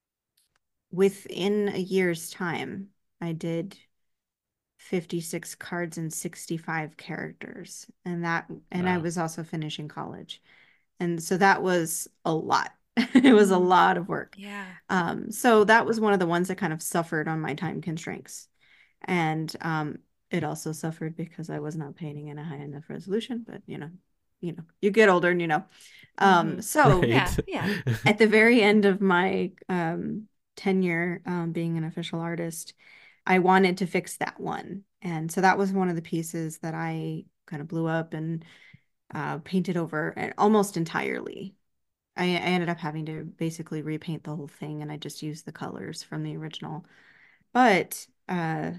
within a year's time, I did fifty-six cards and sixty-five characters. And that, and I Wow. was also finishing college. And so that was a lot. It was a lot of work. Yeah. Um, so that was one of the ones that kind of suffered on my time constraints. And um, it also suffered because I was not painting in a high enough resolution, but you know, you know, you get older and you know. Um, Mhm. so Right. Yeah, yeah. at the very end of my um, tenure um, being an official artist, I wanted to fix that one. And so that was one of the pieces that I kind of blew up and uh, painted over and almost entirely. I, I ended up having to basically repaint the whole thing, and I just used the colors from the original. But uh,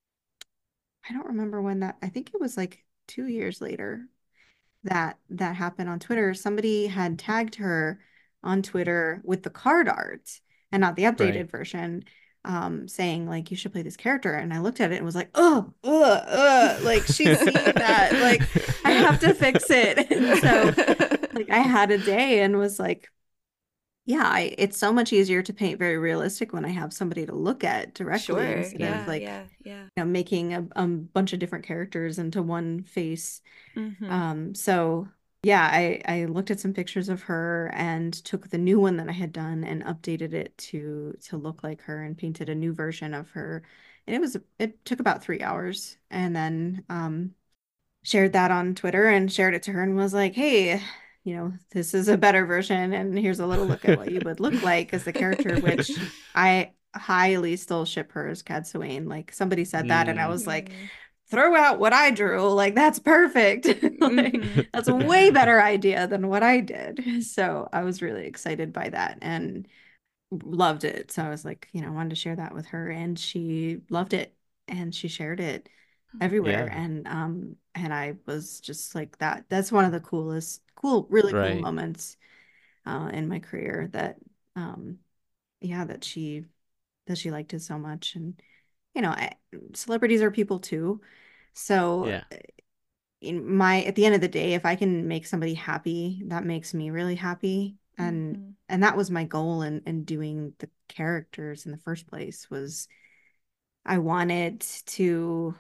I don't remember when that, I think it was like two years later that that happened on Twitter. Somebody had tagged her on Twitter with the card art and not the Right. updated version, um, saying like you should play this character. And I looked at it and was like, oh, ugh, ugh, like she's seen that. Like I have to fix it. And so like I had a day and was like, yeah, I, it's so much easier to paint very realistic when I have somebody to look at directly Sure. instead of Yeah, like, yeah, yeah. you know, making a, a bunch of different characters into one face. Mhm. Um, so yeah, I, I looked at some pictures of her and took the new one that I had done and updated it to to look like her and painted a new version of her. And it was it took about three hours and then um shared that on Twitter and shared it to her and was like, hey, you know, this is a better version and here's a little look at what you would look like as the character, which I highly still ship her as Cadsuane. Like somebody said that and I Mm. was like, Mm. throw out what I drew. Like that's perfect. Like Mhm. that's a way better idea than what I did. So I was really excited by that and loved it. So I was like, you know, I wanted to share that with her and she loved it and she shared it everywhere. Yeah. And um and I was just like that. That's one of the coolest, cool, really cool Right. moments uh in my career that um yeah, that she that she liked it so much. And you know, I, celebrities are people too. So Yeah. in my at the end of the day, if I can make somebody happy, that makes me really happy. And Mhm. and that was my goal in in doing the characters in the first place was I wanted to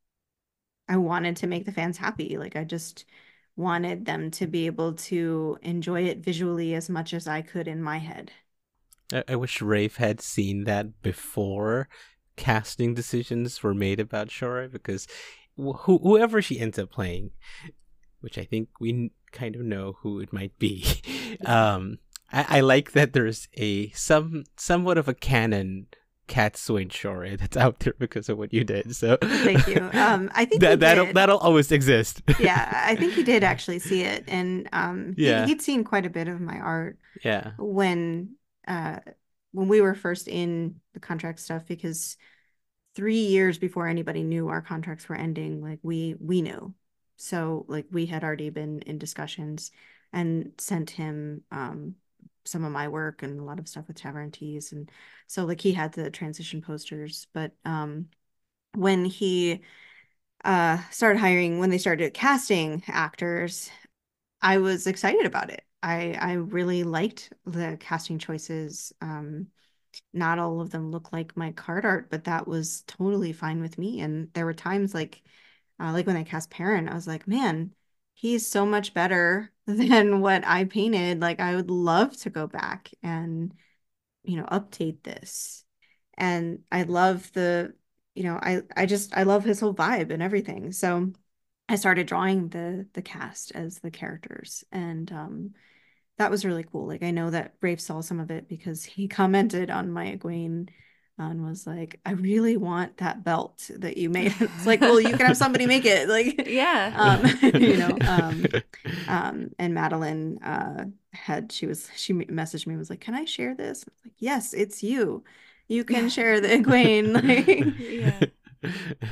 I wanted to make the fans happy. Like I just wanted them to be able to enjoy it visually as much as I could in my head. I, I wish Rafe had seen that before casting decisions were made about Shore, because wh- whoever she ends up playing, which I think we n- kind of know who it might be, um, I, I like that there's a some somewhat of a canon Cat Swain Shore that's out there because of what you did. So Thank you. Um, I think he that that'll did. that'll always exist. Yeah, I think he did actually see it, and um, he, Yeah. he'd seen quite a bit of my art Yeah. when uh when we were first in the contract stuff because three years before anybody knew our contracts were ending, like we we knew. So like we had already been in discussions and sent him um some of my work and a lot of stuff with Tavern Teas. And so like he had the transition posters. But um when he uh started hiring, when they started casting actors, I was excited about it. I I really liked the casting choices. Um not all of them look like my card art, but that was totally fine with me. And there were times like uh, like when I cast Perrin, I was like, man, he's so much better than what I painted. Like I would love to go back and, you know, update this. And I love the, you know, I I just I love his whole vibe and everything. So I started drawing the the cast as the characters, and um that was really cool. Like I know that Rafe saw some of it because he commented on my Egwene and was like, I really want that belt that you made. It's like, well, you can have somebody make it. Like, Yeah. um, you know, um, um, and Madeline uh had she was she messaged me and was like, can I share this? I was like, yes, it's you. You can share the Egwene. Like, Yeah.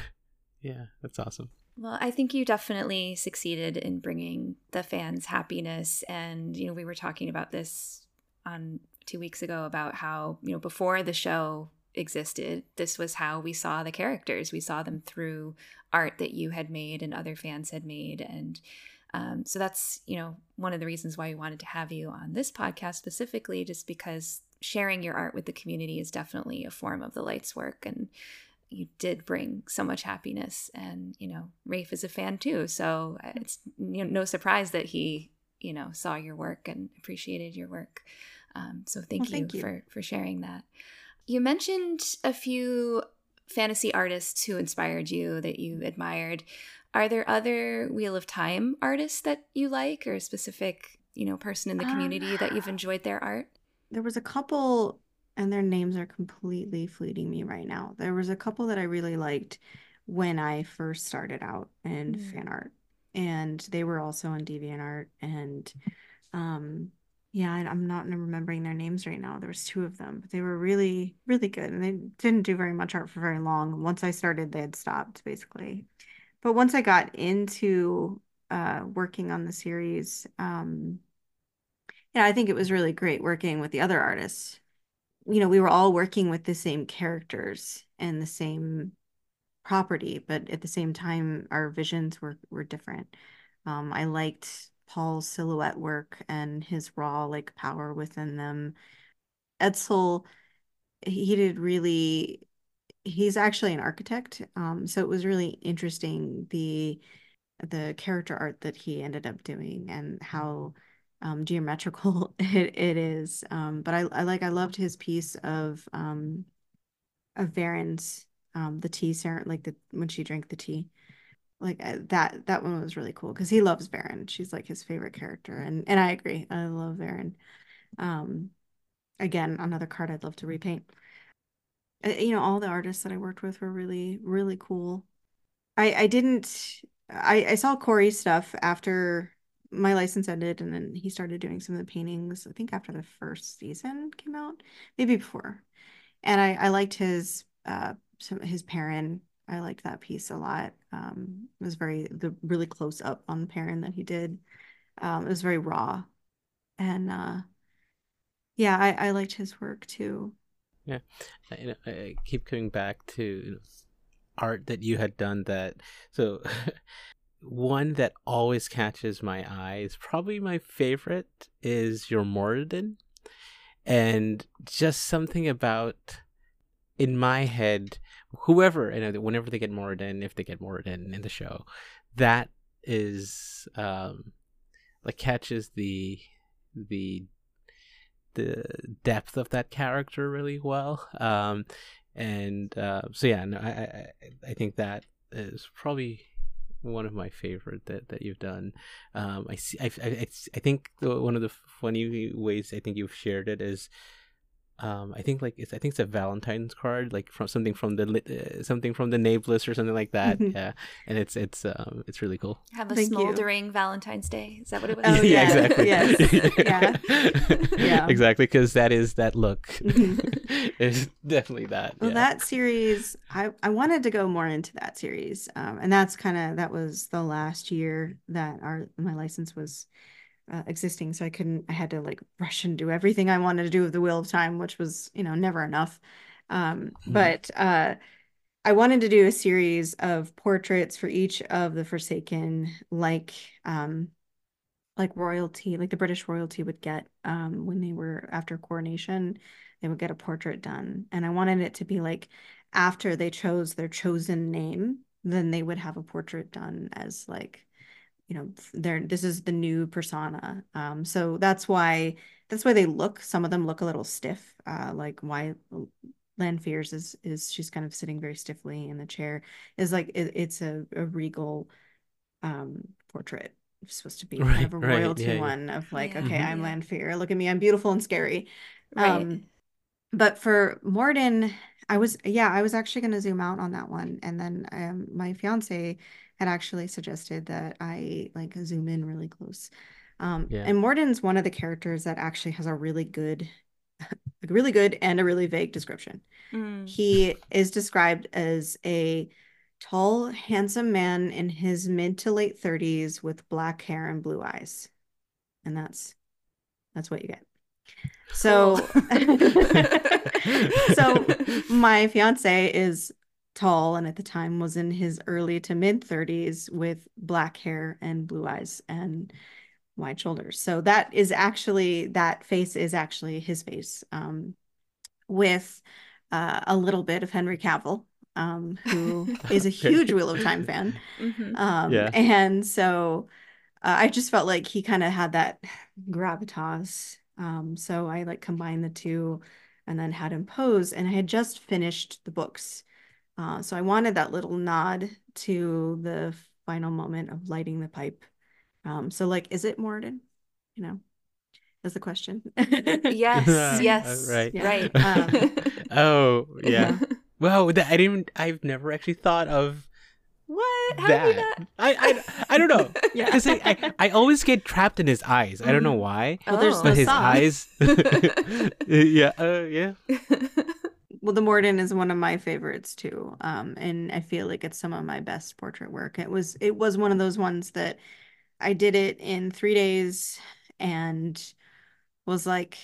Yeah, that's awesome. Well, I think you definitely succeeded in bringing the fans happiness. And, you know, we were talking about this on two weeks ago about how, you know, before the show existed, this was how we saw the characters. We saw them through art that you had made and other fans had made. And um, so that's, you know, one of the reasons why we wanted to have you on this podcast specifically, just because sharing your art with the community is definitely a form of the Lights work. And you did bring so much happiness, and you know Rafe is a fan too, so it's, you know, no surprise that he, you know, saw your work and appreciated your work. Um, so thank, well, you, thank you for for sharing that. You mentioned a few fantasy artists who inspired you, that you admired. Are there other Wheel of Time artists that you like, or a specific, you know, person in the community um, that you've enjoyed their art? There was a couple, and their names are completely fleeting me right now. There was a couple that I really liked when I first started out in mm. fan art, and they were also on DeviantArt. And um, yeah, I'm not remembering their names right now. There was two of them, but they were really, really good, and they didn't do very much art for very long. Once I started, they had stopped basically. But once I got into uh, working on the series, um, yeah, I think it was really great working with the other artists. You know, we were all working with the same characters and the same property, but at the same time, our visions were were different. Um, I liked Paul's silhouette work and his raw like power within them. Edsel, he did really. He's actually an architect, um, so it was really interesting the the character art that he ended up doing and how um, geometrical it, it is. Um, but I, I like I loved his piece of um, of Varen's um, the tea ceremony, like the when she drank the tea, like uh, that that one was really cool because he loves Varen. She's like his favorite character, and and I agree. I love Varen. Um, again, another card I'd love to repaint. Uh, you know, all the artists that I worked with were really really cool. I I didn't. I, I saw Corey's stuff after my license ended, and then he started doing some of the paintings, I think after the first season came out, maybe before. And I, I liked his uh some his Perrin. I liked that piece a lot. Um, it was very the really close up on Perrin that he did. Um, it was very raw. And uh yeah, I, I liked his work too. Yeah. I, you know, I keep coming back to, you know, art that you had done that so one that always catches my eye is probably my favorite is your Moradin, and just something about in my head whoever you know whenever they get Moradin, if they get Moradin in the show, that is um like catches the the the depth of that character really well. um And uh, so yeah, no, I, I I think that is probably one of my favorite that, that you've done. Um, I see. I, I, I think the, one of the funny ways I think you've shared it is um I think like it's I think it's a Valentine's card, like from something from the lit- uh, something from the Nameless or something like that. Yeah, and it's it's um it's really cool. Have a Thank you. smoldering Valentine's Day. Is that what it was? Oh, Yeah, yes, exactly. yes, yeah. Yeah. Exactly, because that is that look. Mhm. It's definitely that. Well, Yeah. that series, I I wanted to go more into that series, um, and that's kind of that was the last year that our my license was uh, existing, so I couldn't. I had to like rush and do everything I wanted to do with the Wheel of Time, which was, you know, never enough. Um, Mhm. but uh, I wanted to do a series of portraits for each of the Forsaken, like um, like royalty, like the British royalty would get um, when they were after coronation, they would get a portrait done. And I wanted it to be like after they chose their chosen name, then they would have a portrait done as like, you know, they're this is the new persona. Um, so that's why that's why they look, some of them look a little stiff, uh, like why Lanfear's is is she's kind of sitting very stiffly in the chair, is like it, it's a, a regal um portrait. It's supposed to be kind Right, of a right. royalty Yeah, yeah. one of like, Yeah, okay, Hmm. I'm yeah. Lanfear. Look at me, I'm beautiful and scary. Right. Um, but for Morden, I was yeah, I was actually going to zoom out on that one, and then um, my fiance had actually suggested that I like zoom in really close. Um, Yeah. and Morden's one of the characters that actually has a really good, like really good and a really vague description. Mm. He is described as a tall, handsome man in his mid to late thirties with black hair and blue eyes. And that's that's what you get. Cool. So so my fiance is tall and at the time was in his early to mid thirties with black hair and blue eyes and wide shoulders. So that is actually that face is actually his face. Um, with uh, a little bit of Henry Cavill, um, who is a Okay. huge Wheel of Time fan. Hmm. Um, Yeah. and so uh, I just felt like he kind of had that gravitas. Um, so I like combined the two and then had him pose. And I had just finished the books. Uh, so I wanted that little nod to the final moment of lighting the pipe. Um, so like, is it Morden? You know, that's the question. Yes, Uh, yes, right. Yeah. right. Um, Oh, yeah. yeah. Wow, that, I didn't. I've never actually thought of What? How have you that. not? I I, I don't know. Yeah. Because I, I I always get trapped in his eyes. I don't know Mhm. why, Well, there's Oh. but the his song. eyes. Yeah. Uh, yeah. Well, the Morden is one of my favorites too. Um, and I feel like it's some of my best portrait work. It was it was one of those ones that I did it in three days and was like,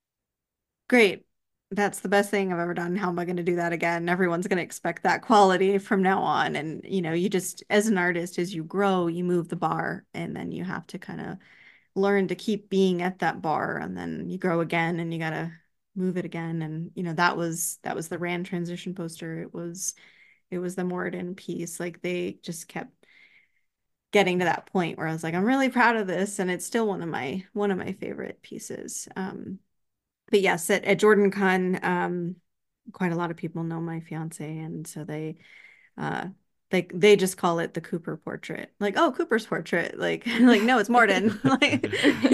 great. That's the best thing I've ever done. How am I going to do that again? Everyone's going to expect that quality from now on. And, you know, you just, as an artist, as you grow, you move the bar and then you have to kind of learn to keep being at that bar. And then you grow again and you got to move it again. And, you know, that was, that was the Rand transition poster. It was, it was the Morden piece. Like they just kept getting to that point where I was like, I'm really proud of this. And it's still one of my, one of my favorite pieces. Um, but yes, at, at Jordan Con, um, quite a lot of people know my fiance, and so they, uh, they they just call it the Cooper portrait. Like, oh, Cooper's portrait. Like, like no, it's Morden. Like,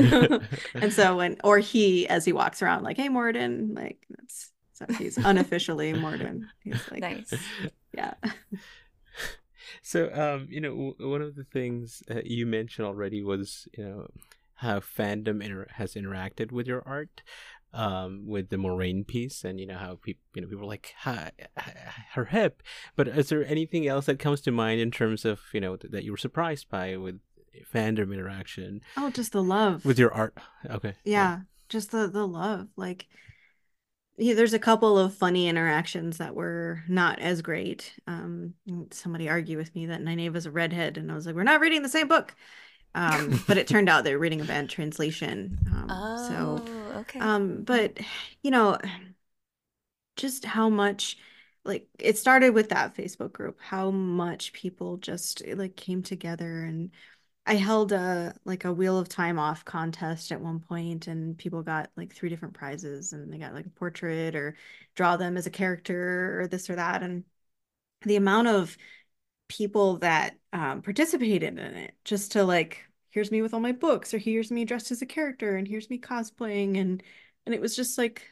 and so when or he as he walks around, like, hey, Morden. Like that's so he's unofficially Morden. He's like, Nice. yeah. So, um, you know, w- one of the things uh, you mentioned already was, you know, how fandom inter- has interacted with your art, um, with the Moraine piece, and you know how people, you know, people are like, "Hi, her hip." But is there anything else that comes to mind in terms of, you know, th- that you were surprised by with fandom interaction Oh, just the love. with your art? Okay. Yeah, just the the love. Like, yeah, there's a couple of funny interactions that were not as great. Um, somebody argued with me that Nynaeva's a redhead, and I was like, we're not reading the same book. Um, but it turned out they were reading a bad translation. Um, so, Oh, okay. um, but you know, just how much like it started with that Facebook group, how much people just like came together and I held a like a Wheel of Time off contest at one point, and people got like three different prizes, and they got like a portrait or draw them as a character or this or that. And the amount of people that um, participated in it, just to like, here's me with all my books, or here's me dressed as a character, and here's me cosplaying, and and it was just like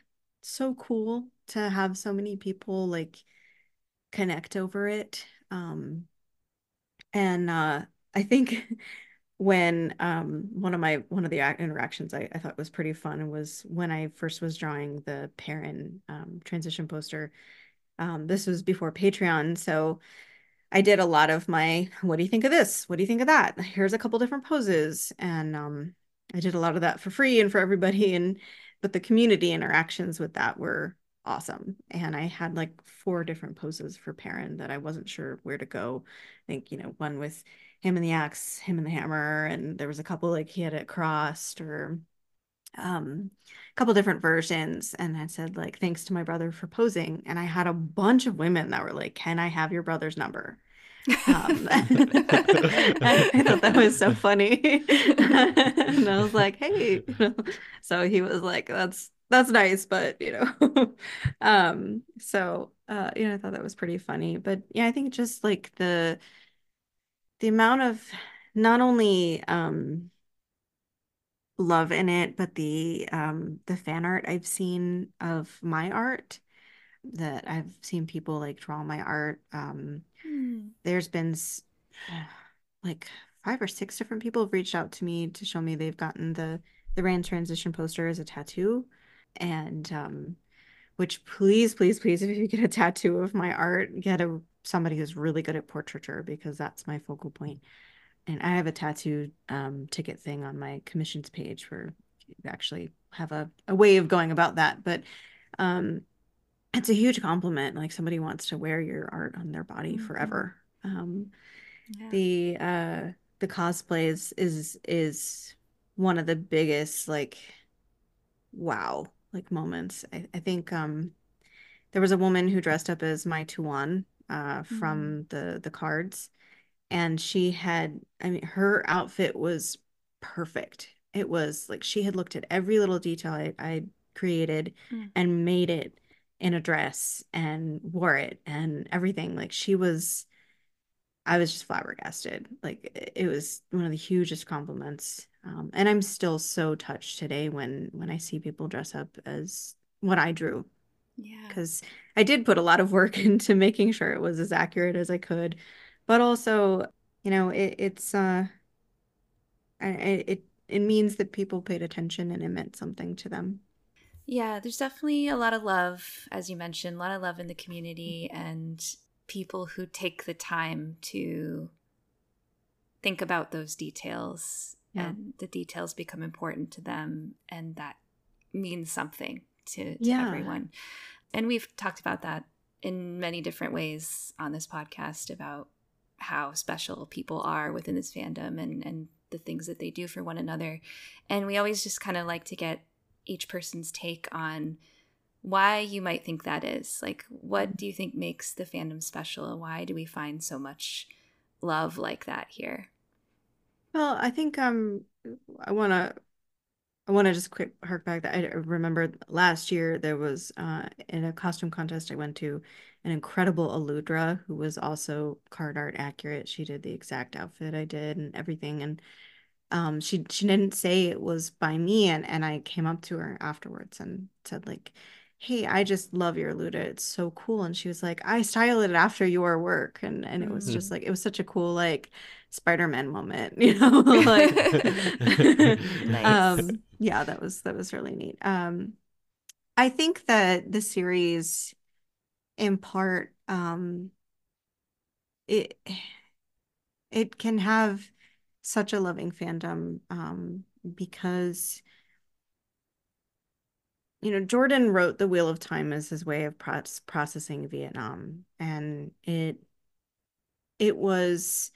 so cool to have so many people like connect over it. Um, and uh, I think when um, one of my one of the ac- interactions I, I thought was pretty fun was when I first was drawing the Perrin um, transition poster. Um, this was before Patreon, so I did a lot of my, what do you think of this? What do you think of that? Here's a couple different poses. And um, I did a lot of that for free and for everybody. And but the community interactions with that were awesome. And I had like four different poses for Perrin that I wasn't sure where to go. I think, you know, one with him and the axe, him and the hammer, and there was a couple like he had it crossed or um a couple different versions, and I said like thanks to my brother for posing, and I had a bunch of women that were like, can I have your brother's number? um I, I thought that was so funny. And I was like, hey, you know. So he was like, that's that's nice, but you know. um so uh you know, I thought that was pretty funny, but yeah, I think just like the the amount of not only um love in it, but the um the fan art I've seen of my art, that I've seen people like draw my art. Um Hmm. there's been like five or six different people have reached out to me to show me they've gotten the the Rand transition poster as a tattoo. And um which please, please, please, if you get a tattoo of my art, get a somebody who's really good at portraiture, because that's my focal point. And I have a tattoo um, ticket thing on my commissions page where you actually have a, a way of going about that. But um, it's a huge compliment. Like somebody wants to wear your art on their body Mhm. forever. Um, Yeah. the uh, the cosplays is is one of the biggest like wow like moments. I, I think um, there was a woman who dressed up as Mai Tuan uh, Mm. from the the cards, and she had, I mean, her outfit was perfect. It was like she had looked at every little detail I, I created Mm. and made it in a dress and wore it and everything. Like she was, I was just flabbergasted. Like it it was one of the hugest compliments. Um, and I'm still so touched today when when I see people dress up as what I drew, Yeah. because I did put a lot of work into making sure it was as accurate as I could. But also, you know, it, it's uh, I, it it means that people paid attention and it meant something to them. Yeah, there's definitely a lot of love, as you mentioned, a lot of love in the community and people who take the time to think about those details, Yeah. and the details become important to them, and that means something to to Yeah. everyone. And we've talked about that in many different ways on this podcast about how special people are within this fandom, and and the things that they do for one another. And we always just kind of like to get each person's take on why you might think that is. Like, what do you think makes the fandom special, and why do we find so much love like that here? Well, I think um I want to I want to just quick hark back that I remember last year there was uh in a costume contest I went to, an incredible Aludra who was also card art accurate. She did the exact outfit I did and everything. And um she she didn't say it was by me, and and I came up to her afterwards and said like, hey, I just love your Luda, it's so cool. And she was like, I styled it after your work. and and it was just Mm. like, it was such a cool like Spider-Man moment, you know. Like Nice. um yeah, that was that was really neat. um I think that the series in part um it it can have such a loving fandom um because you know, Jordan wrote The Wheel of Time as his way of pro processing Vietnam, and it it was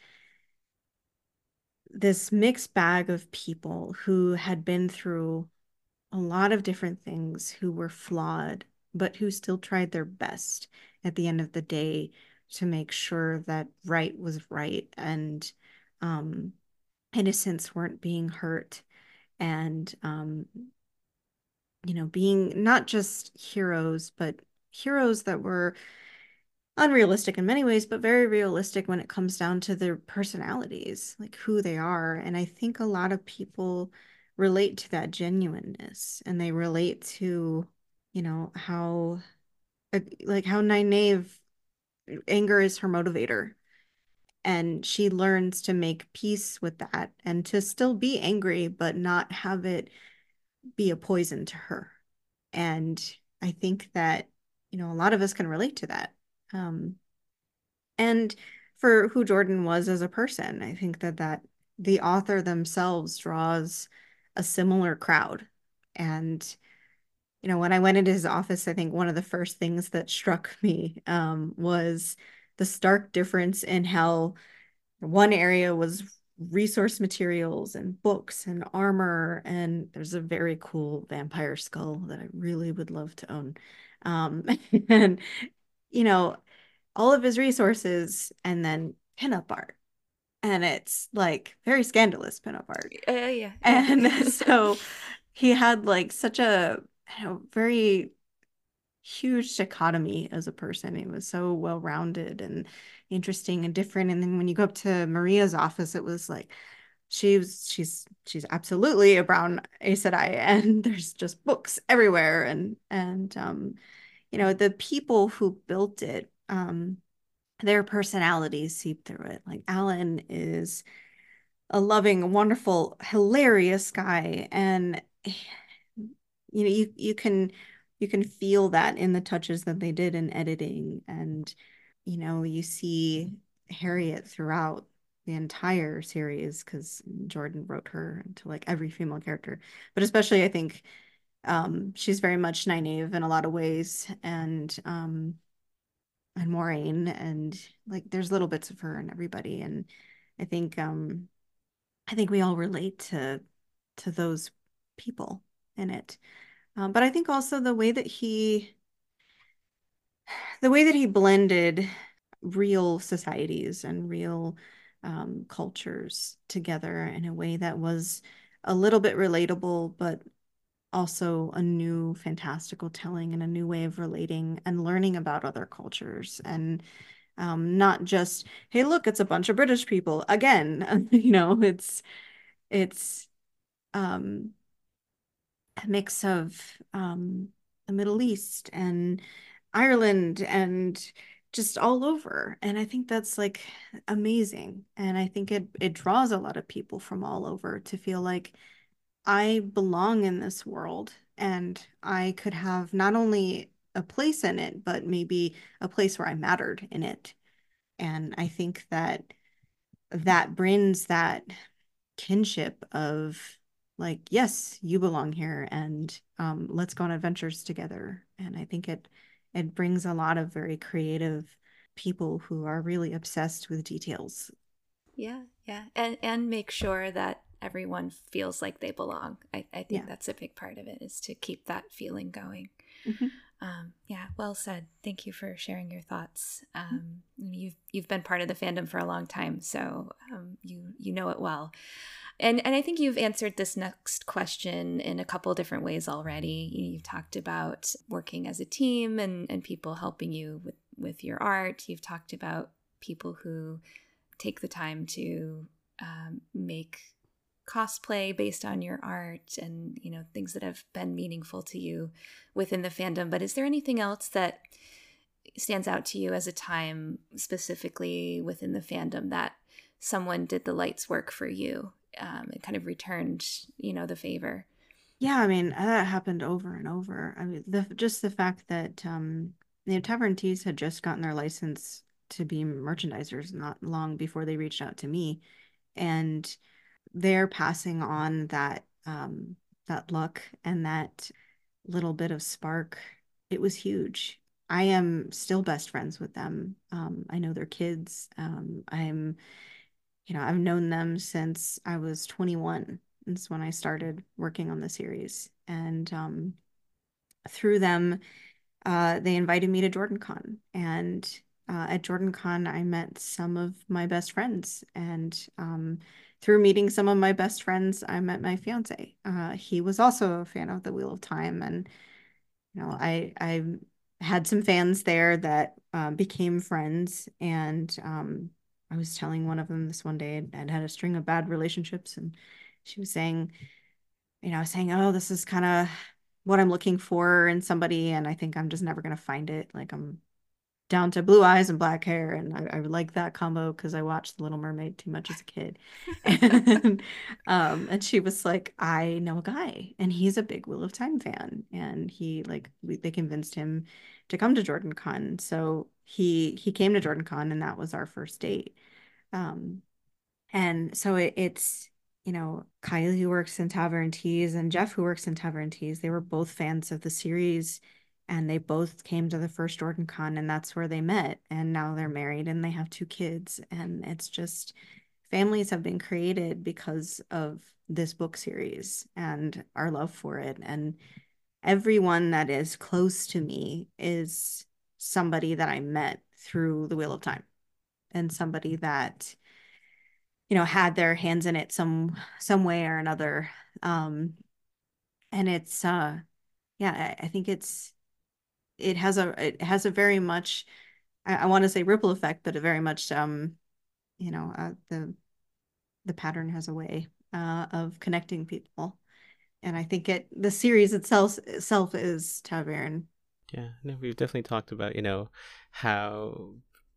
this mixed bag of people who had been through a lot of different things, who were flawed, but who still tried their best at the end of the day to make sure that right was right, and um, innocents weren't being hurt, and um, you know, being not just heroes, but heroes that were unrealistic in many ways, but very realistic when it comes down to their personalities, like who they are. And I think a lot of people relate to that genuineness, and they relate to you know, how like how Nynaeve, anger is her motivator, and she learns to make peace with that and to still be angry but not have it be a poison to her. And I think that, you know, a lot of us can relate to that. Um, and for who Jordan was as a person, I think that that the author themselves draws a similar crowd. And, you know, when I went into his office, I think one of the first things that struck me um, was the stark difference in how one area was resource materials and books and armor, and there's a very cool vampire skull that I really would love to own. Um, and you know, all of his resources, and then pinup art. And it's like very scandalous pinup art. Uh, yeah, yeah. And so he had like such a, you know, very huge dichotomy as a person. He was so well-rounded and interesting and different. And then when you go up to Maria's office, it was like she was she's she's absolutely a brown Aes Sedai, and there's just books everywhere. And and um, you know, the people who built it, um, their personalities seep through it. Like Alan is a loving, wonderful, hilarious guy, and you know, you you can you can feel that in the touches that they did in editing. And you know, you see Harriet throughout the entire series because Jordan wrote her into like every female character, but especially I think um she's very much Nynaeve in a lot of ways, and um and Moraine, and like there's little bits of her and everybody. And I think um I think we all relate to to those people in it. Um, but I think also the way that he the way that he blended real societies and real um, cultures together in a way that was a little bit relatable, but also a new fantastical telling and a new way of relating and learning about other cultures. And um, not just, hey, look, it's a bunch of British people again. You know, it's it's um, a mix of um, the Middle East and Ireland and just all over. And I think that's like amazing. And I think it it draws a lot of people from all over to feel like I belong in this world, and I could have not only a place in it, but maybe a place where I mattered in it. And I think that that brings that kinship of like, yes, you belong here, and um, let's go on adventures together. And I think it it brings a lot of very creative people who are really obsessed with details. Yeah, yeah. And and make sure that everyone feels like they belong. I, I think Yeah. that's a big part of it, is to keep that feeling going. Mhm. Um, yeah, well said. Thank you for sharing your thoughts. Um, you've you've been part of the fandom for a long time, so um, you you know it well. And and I think you've answered this next question in a couple different ways already. You, you've talked about working as a team and and people helping you with with your art. You've talked about people who take the time to um, make cosplay based on your art, and you know, things that have been meaningful to you within the fandom. But is there anything else that stands out to you as a time specifically within the fandom that someone did the lights work for you, um, and kind of returned, you know, the favor? Yeah, I mean, that happened over and over. I mean, the just the fact that um, you know, Tavern Teas had just gotten their license to be merchandisers not long before they reached out to me, and they're passing on that um, that luck and that little bit of spark. It was huge. I am still best friends with them. Um, I know their kids. Um, I'm, you know, I've known them since I was twenty-one. That's when I started working on the series. And um, through them, uh, they invited me to JordanCon. And uh, at JordanCon, I met some of my best friends. And um, through meeting some of my best friends, I met my fiance. Uh, he was also a fan of the Wheel of Time. And you know, I I had some fans there that uh, became friends, and um, I was telling one of them this one day. I'd, I'd had a string of bad relationships, and she was saying, you know, saying, "Oh, this is kind of what I'm looking for in somebody, and I think I'm just never gonna find it. Like I'm down to blue eyes and black hair, and I, I like that combo because I watched The Little Mermaid too much as a kid. And um, and she was like, I know a guy, and he's a big Wheel of Time fan, and he like we, they convinced him to come to Jordan Con, so he he came to Jordan Con, and that was our first date. Um, and so it, it's, you know, Kylie who works in Tavern Teas and Jeff who works in Tavern Teas, they were both fans of the series and they both came to the first Jordan Con and that's where they met. And now they're married and they have two kids. And it's just families have been created because of this book series and our love for it. And everyone that is close to me is somebody that I met through the Wheel of Time and somebody that you know, had their hands in it some some way or another. Um, and it's uh yeah, I, I think it's it has a it has a very much I, I want to say ripple effect, but a very much um, you know, uh, the the pattern has a way uh of connecting people. And I think it the series itself itself is Tavern. Yeah, no, we've definitely talked about, you know, how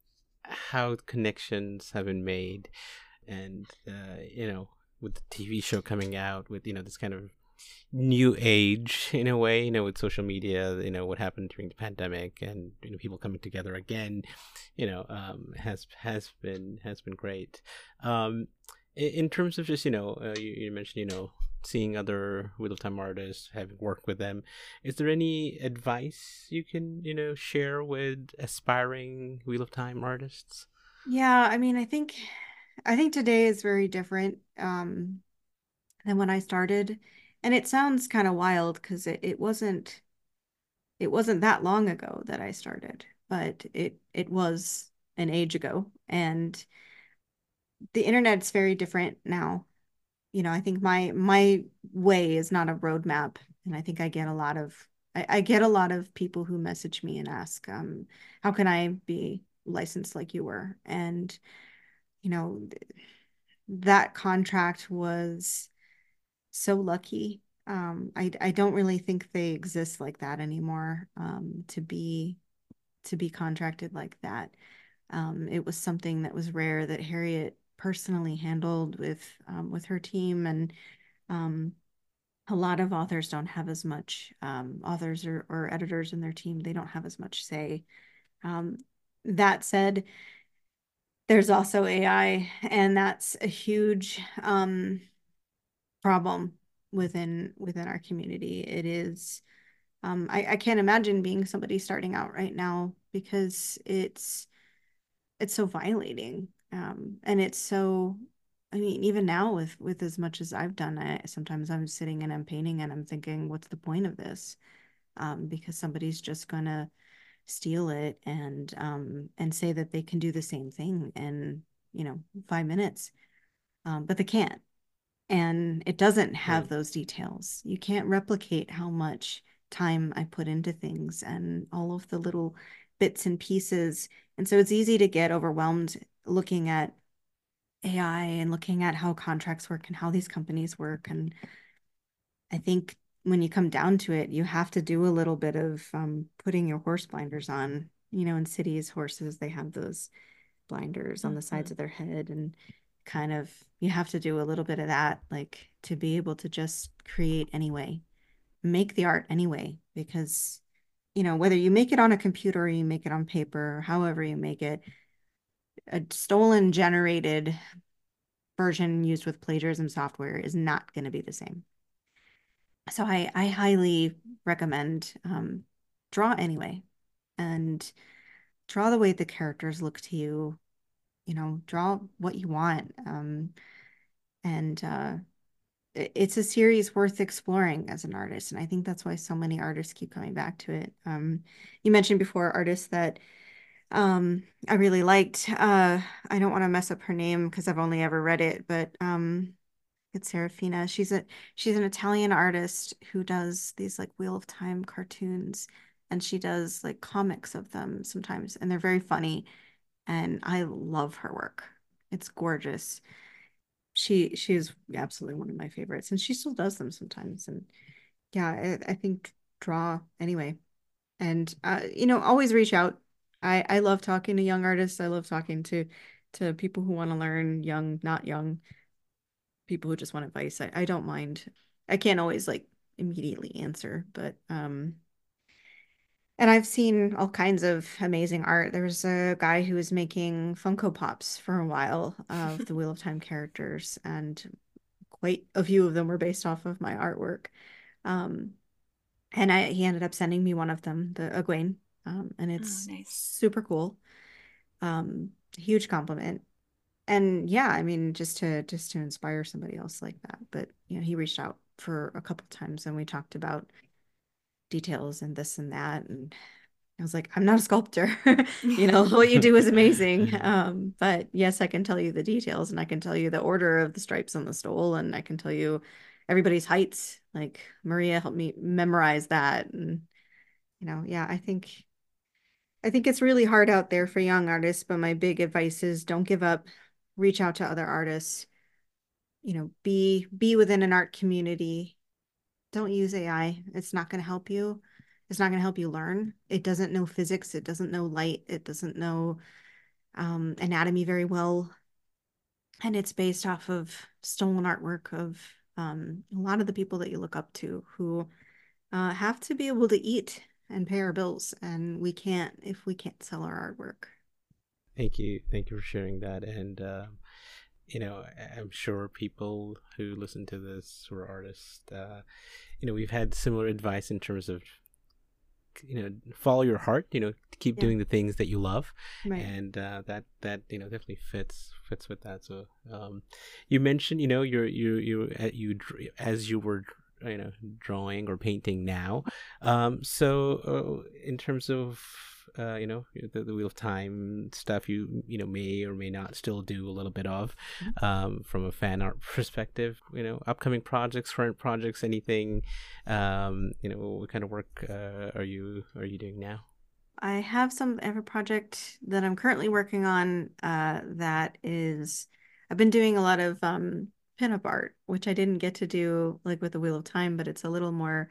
how connections have been made, and uh, you know, with the T V show coming out, with you know this kind of new age in a way, you know, with social media, you know, what happened during the pandemic, and you know, people coming together again, you know, um, has has been has been great. Um, in, in terms of just you know, uh, you, you mentioned you know seeing other Wheel of Time artists, having worked with them, is there any advice you can you know share with aspiring Wheel of Time artists? Yeah, I mean, I think I think today is very different um than when I started. And it sounds kind of wild because it, it wasn't it wasn't that long ago that I started, but it it was an age ago. And the internet's very different now. You know, I think my my way is not a roadmap, and I think I get a lot of I, I get a lot of people who message me and ask, um, how can I be licensed like you were? And you know, that contract was so lucky. Um, I I don't really think they exist like that anymore. Um, to be to be contracted like that. Um, it was something that was rare that Harriet personally handled with um, with her team, and um, a lot of authors don't have as much um, authors or, or editors in their team. They don't have as much say. Um, that said, there's also A I, and that's a huge um, problem within within our community. It is um, I, I can't imagine being somebody starting out right now because it's it's so violating. Um, and it's so, I mean, even now with with as much as I've done, I sometimes I'm sitting and I'm painting and I'm thinking, what's the point of this? Um, because somebody's just gonna steal it and um and say that they can do the same thing in, you know, five minutes. Um, but they can't. And it doesn't have Right. those details. You can't replicate how much time I put into things and all of the little bits and pieces. And so it's easy to get overwhelmed looking at A I and looking at how contracts work and how these companies work. And I think when you come down to it, you have to do a little bit of um, putting your horse blinders on. You know, in cities, horses, they have those blinders on the sides Mhm. of their head and kind of you have to do a little bit of that like to be able to just create anyway, make the art anyway, because you know whether you make it on a computer or you make it on paper, however you make it, a stolen generated version used with plagiarism software is not going to be the same. So I I highly recommend um draw anyway and draw the way the characters look to you, you know, draw what you want. Um and uh it's a series worth exploring as an artist, and I think that's why so many artists keep coming back to it. Um you mentioned before artists that um I really liked. uh I don't want to mess up her name because I've only ever read it, but um it's Serafina. She's a she's an Italian artist who does these like Wheel of Time cartoons, and she does like comics of them sometimes, and they're very funny, and I love her work. It's gorgeous. She she is absolutely one of my favorites, and she still does them sometimes. And yeah, I, I think draw anyway. And uh, you know, always reach out. I I love talking to young artists. I love talking to to people who want to learn, young, not young, people who just want advice. I, I don't mind. I can't always like immediately answer, but um and I've seen all kinds of amazing art. There was a guy who was making Funko Pops for a while of the Wheel of Time characters, and quite a few of them were based off of my artwork. Um, and I he ended up sending me one of them, the Egwene, um, and Oh, it's nice. super cool. Um, Huge compliment. And yeah, I mean, just to just to inspire somebody else like that. But you know, he reached out for a couple times, and we talked about details and this and that, and I was like, I'm not a sculptor. You know, what you do is amazing. Um, but yes, I can tell you the details, and I can tell you the order of the stripes on the stole, and I can tell you everybody's heights. Like Maria helped me memorize that. And, you know, yeah, I think I think it's really hard out there for young artists, but my big advice is don't give up, reach out to other artists, you know, be be within an art community. Don't use A I. It's not going to help you. It's not going to help you learn. It doesn't know physics. It doesn't know light. It doesn't know um, anatomy very well. And it's based off of stolen artwork of um, a lot of the people that you look up to who uh, have to be able to eat and pay our bills. And we can't if we can't sell our artwork. Thank you, thank you for sharing that. And um, you know, I- I'm sure people who listen to this who are artists, uh, you know, we've had similar advice in terms of, you know, follow your heart, you know, keep Yeah. doing the things that you love. Right. And uh, that that you know definitely fits fits with that. So um, you mentioned, you know, you're you you uh, you dr- as you were, you know, drawing or painting now. Um, so uh, in terms of uh, you know, the, the Wheel of Time stuff, you you know may or may not still do a little bit of, um, from a fan art perspective. You know, upcoming projects, current projects, anything. Um, you know, what kind of work uh, are you are you doing now? I have some I have a project that I'm currently working on uh that is I've been doing a lot of um pinup art, which I didn't get to do like with the Wheel of Time, but it's a little more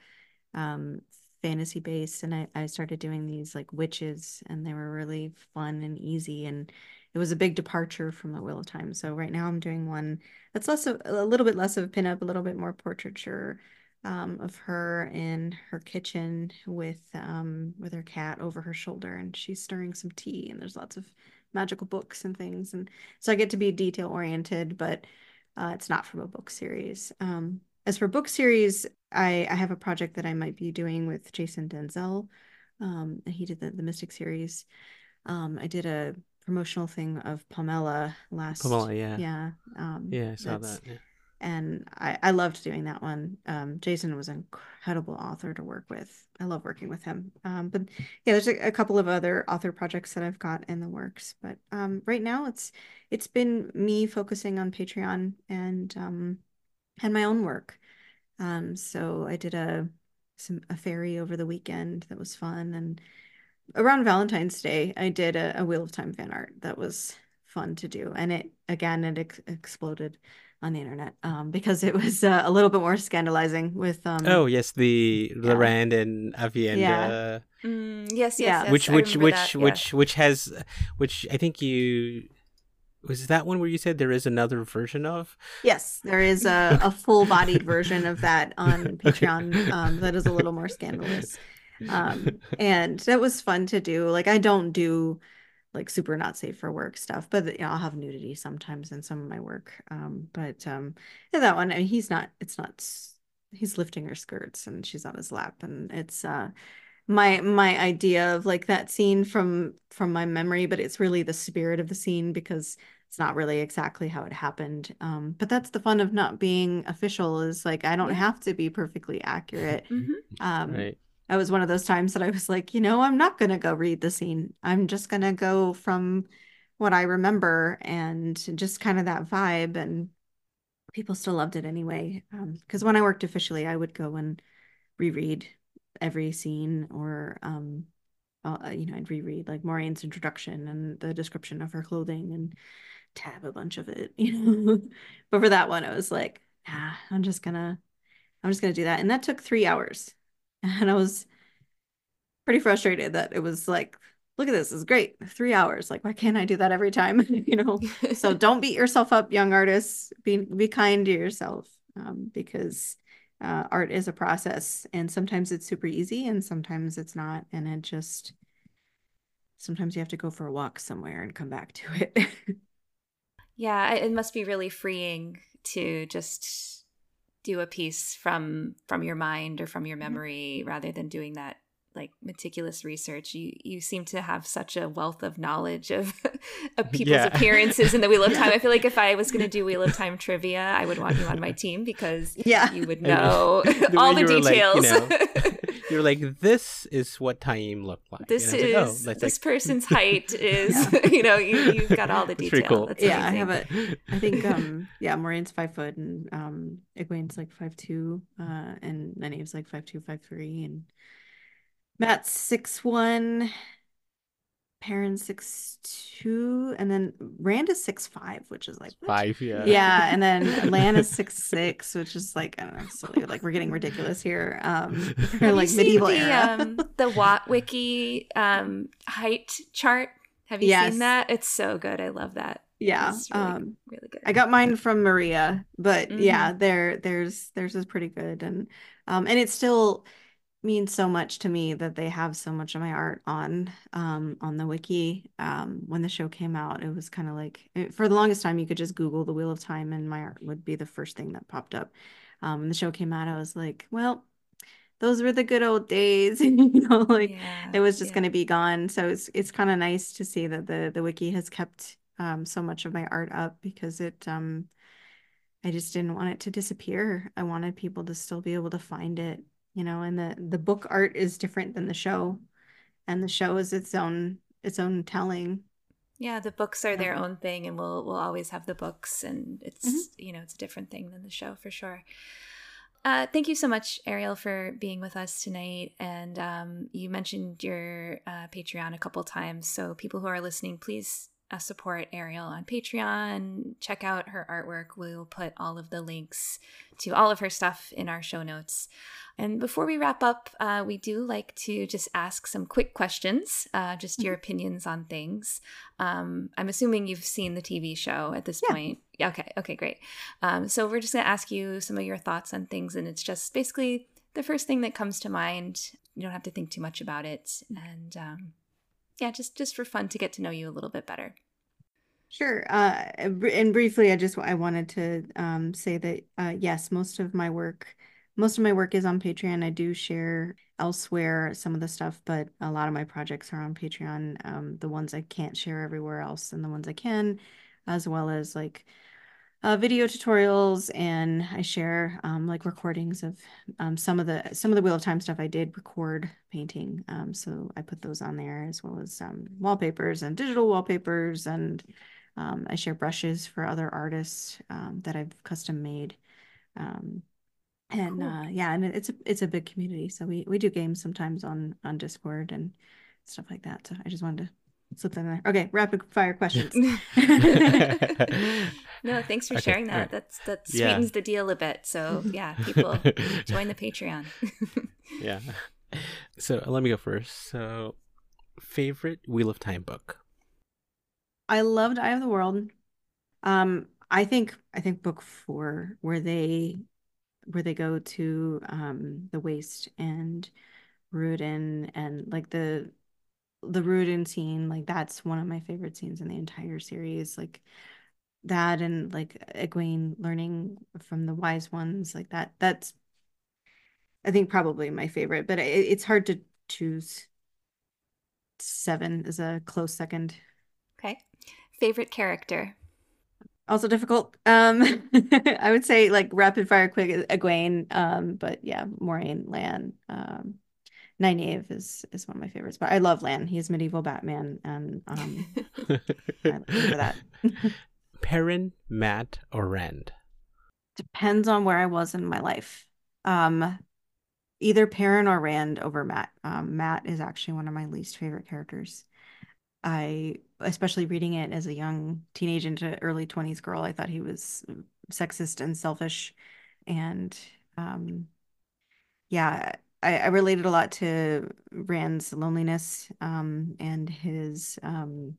um fantasy based, and I, I started doing these like witches, and they were really fun and easy, and it was a big departure from the Wheel of Time. So right now I'm doing one that's less of a little bit less of pinup, a little bit more portraiture, um, of her in her kitchen with um with her cat over her shoulder, and she's stirring some tea, and there's lots of magical books and things, and so I get to be detail oriented, but uh, it's not from a book series. Um, as for book series, I I have a project that I might be doing with Jason Denzel. Um, and he did the, the Mystic series. Um, I did a promotional thing of Pomela last, Pamela, yeah, yeah. Um, yeah, I saw that's that. Yeah. and I, I loved doing that one. Um, Jason was an incredible author to work with. I love working with him. Um, but yeah, there's a, a couple of other author projects that I've got in the works. But um, right now it's it's been me focusing on Patreon and um, and my own work. Um, so I did a some a fairy over the weekend that was fun, and around Valentine's Day, I did a, a Wheel of Time fan art that was fun to do, and it again it ex exploded on the internet um, because it was uh, a little bit more scandalizing with um Oh yes, the yeah Lorand and yeah Avienda, Mm, yes, yes, yeah yes. which I which remember that. which Yeah. which which has, which I think you, was that one where you said there is another version of? yes, there is a, a full-bodied version of that on Okay. Patreon um, that is a little more scandalous, um, and that was fun to do. Like I don't do like super not safe for work stuff, but you know, I'll have nudity sometimes in some of my work. Um, but um, yeah, that one, I mean, he's not, it's not, s- he's lifting her skirts and she's on his lap, and it's uh my my idea of like that scene from from my memory, but it's really the spirit of the scene because it's not really exactly how it happened. Um, but that's the fun of not being official is like I don't Yeah. have to be perfectly accurate. Hmm. Um, Right. that was one of those times that I was like, you know, I'm not gonna go read the scene. I'm just gonna go from what I remember and just kind of that vibe. And people still loved it anyway. Um, because when I worked officially, I would go and reread every scene, or um, uh, you know, I'd reread like Maureen's introduction and the description of her clothing and tab a bunch of it, you know. But for that one, I was like, nah, I'm just gonna, I'm just gonna do that, and that took three hours. And I was pretty frustrated that it was like, look at this, this is great. Three hours. Like, why can't I do that every time? You know? So don't beat yourself up, young artists. Be be kind to yourself, um, because uh, art is a process, and sometimes it's super easy, and sometimes it's not. And it just sometimes you have to go for a walk somewhere and come back to it. Yeah, it must be really freeing to just do a piece from from your mind or from your memory rather than doing that like meticulous research. You you seem to have such a wealth of knowledge of, of people's Yeah. appearances in the Wheel of Time. I feel like if I was going to do Wheel of Time trivia, I would want you on my team because Yeah. you would know The all way the you were like, you details. know, you're like, this is what Taim looked like. This And I was like, oh, is that's this like- person's height is you know you you've got all the That's detail. pretty cool. That's Yeah, I amazing. have a I think um yeah, Maureen's five foot and um Egwene's like five two, uh and Nynaeve's like five two, five three, and Matt's six one, Perrin's six two, and then Rand is six five, which is like what? Five, yeah. Yeah, and then Lan is six six, which is like I don't know, silly. Like we're getting ridiculous here. Um, for Have like you medieval seen the era. um the Watt Wiki um height chart? Have you Yes. seen that? It's so good. I love that. Yeah. It's really, Um, really good. I got mine from Maria, but Mhm. yeah, there there's theirs is pretty good, and um, and it still means so much to me that they have so much of my art on um on the wiki. Um, when the show came out, it was kind of like it- for the longest time you could just Google the Wheel of Time and my art would be the first thing that popped up. Um, when the show came out, I was like, well, those were the good old days, you know, like Yeah, it was just yeah. going to be gone. So it's it's kind of nice to see that the the wiki has kept um so much of my art up because it um I just didn't want it to disappear. I wanted people to still be able to find it, you know, and the the book art is different than the show, and the show is its own its own telling. Yeah, the books are their Um, own thing, and we'll we'll always have the books, and it's Mhm. you know it's a different thing than the show for sure. Uh, thank you so much, Ariel, for being with us tonight. And um, you mentioned your uh, Patreon a couple times, so people who are listening, please uh, support Ariel on Patreon. Check out her artwork. We'll put all of the links to all of her stuff in our show notes. And before we wrap up, uh, we do like to just ask some quick questions, uh, just your opinions on things. Um, I'm assuming you've seen the T V show at this Yeah. point. Yeah, okay, okay, great. Um, so we're just going to ask you some of your thoughts on things, and it's just basically the first thing that comes to mind. You don't have to think too much about it, and um, yeah, just just for fun to get to know you a little bit better. Sure. Uh, and briefly, I just I wanted to um, say that uh, yes, most of my work, most of my work is on Patreon. I do share elsewhere some of the stuff, but a lot of my projects are on Patreon. Um, the ones I can't share everywhere else, and the ones I can, as well as like uh, video tutorials, and I share um, like recordings of um, some of the some of the Wheel of Time stuff I did record painting. Um, so I put those on there as well as um, wallpapers and digital wallpapers, and um, I share brushes for other artists um, that I've custom made. Um, and Cool. uh, yeah, and it's a it's a big community. So we we do games sometimes on on Discord and stuff like that. So I just wanted to slip that in there. Okay, rapid fire questions. No, thanks for Okay, sharing that. alright. That's that Yeah. sweetens the deal a bit. So yeah, people join the Patreon. Yeah. So let me go first. So, favorite Wheel of Time book? I loved Eye of the World. Um, I think I think book four, where they where they go to um the waste and Rudin, and like the the Rudin scene, like that's one of my favorite scenes in the entire series. Like that, and like Egwene learning from the wise ones, like that. That's I think probably my favorite, but it, it's hard to choose. Seven is a close second. Okay. Favorite character? Also difficult. Um, I would say like rapid fire quick Egwene. Um, but yeah, Moraine, Lan, um, Nynaeve is is one of my favorites. But I love Lan. He's medieval Batman, and um, I like him for that. Perrin, Matt, or Rand? Depends on where I was in my life. Um, either Perrin or Rand over Matt. Um, Matt is actually one of my least favorite characters. I, especially reading it as a young teenage into early twenties girl, I thought he was sexist and selfish. And um, yeah, I, I related a lot to Rand's loneliness um, and his um,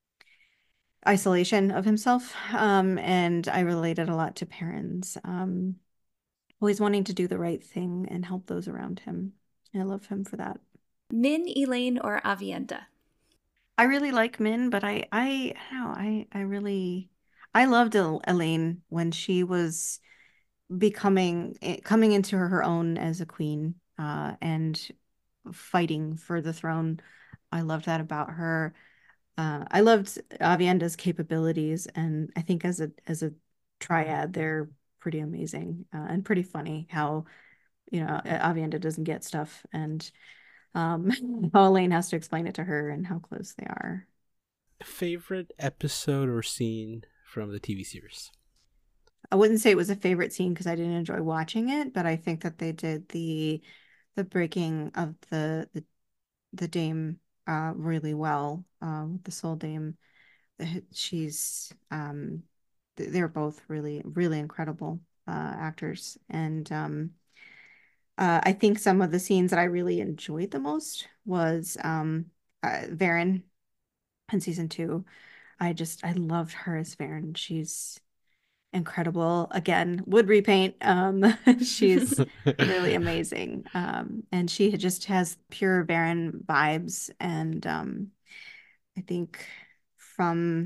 isolation of himself. Um, and I related a lot to Perrin's um, always wanting to do the right thing and help those around him. I love him for that. Min, Elaine, or Avienda? I really like Min, but I I, I don't know, I I really I loved El- Elaine when she was becoming eh, coming into her, her own as a queen uh and fighting for the throne. I loved that about her. Uh, I loved Avienda's capabilities, and I think as a as a triad, they're pretty amazing uh, and pretty funny. How you know Avienda doesn't get stuff, and um, how Elaine has to explain it to her, and how close they are. Favorite episode or scene from the T V series? I wouldn't say it was a favorite scene because I didn't enjoy watching it, but I think that they did the the breaking of the the, the dame uh, really well. Um, the soul dame, she's um, they're both really really incredible uh, actors, and um, uh, I think some of the scenes that I really enjoyed the most was um, uh, Varen in season two. I just I loved her as Varen. She's incredible. Again, would repaint. Um, she's really amazing. Um, and she just has pure Varen vibes. And um, I think from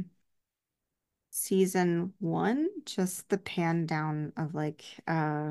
season one, just the pan down of like uh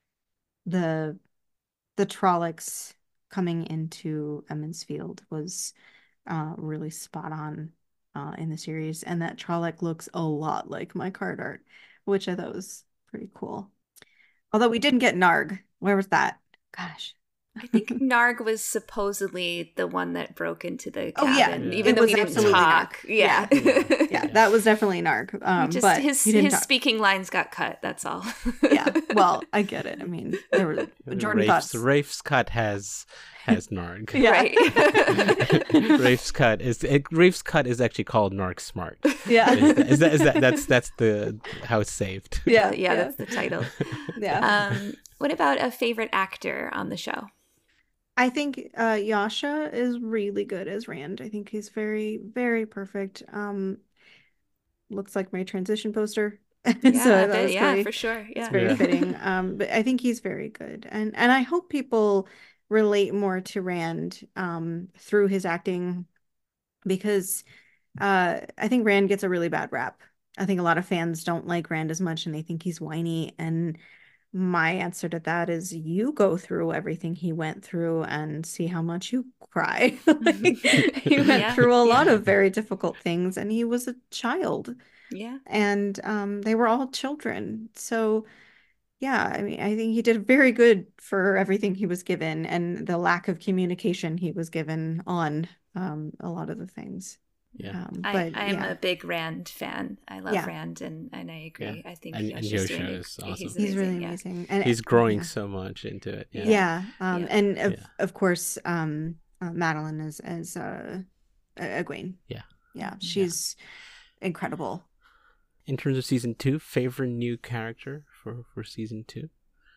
the the Trollocs coming into Emond's Field was uh really spot on uh in the series. And that Trolloc looks a lot like my card art, which I thought was pretty cool. Although we didn't get Narg. Where was that? Gosh. I think Narg was supposedly the one that broke into the Oh yeah, cabin, Yeah. even it though was he didn't absolutely talk. Narg. Yeah. Yeah. Yeah, that was definitely Narg. Um, Just but his he didn't his talk. speaking lines got cut. That's all. Yeah. Well, I get it. I mean, there were Jordan Rafe's, thoughts. Rafe's cut has has Narg. Yeah. Right. Rafe's cut is it, Rafe's cut is actually called Narg Smart. Yeah. Is that, is that is that that's that's the how it's saved. Yeah. yeah, that's the title. Yeah. Um, what about a favorite actor on the show? I think uh Yasha is really good as Rand. I think he's very, very perfect. Um, looks like my transition poster. Yeah, So I that bet- was yeah, very, for sure. it's Yeah. very Yeah. fitting. Um, but I think he's very good. And and I hope people relate more to Rand um through his acting because uh I think Rand gets a really bad rap. I think a lot of fans don't like Rand as much and they think he's whiny. And my answer to that is you go through everything he went through and see how much you cry. Like, he went Yeah, through a lot yeah. of very difficult things and he was a child Yeah. and um they were all children. So yeah, I mean, I think he did very good for everything he was given and the lack of communication he was given on um a lot of the things. Yeah. Um, I, but I'm yeah, a big Rand fan. I love Yeah. Rand, and, and I agree. I think And- and Yosha's Yosha doing a- is awesome. He's, he's really amazing, yeah. amazing. And He's growing yeah. so much into it. Yeah. Yeah. Um, Yeah. and of, Yeah. of course, um, uh, Madeline is as uh, Egwene. Yeah. Yeah, she's incredible. In terms of season two, favorite new character for for season two?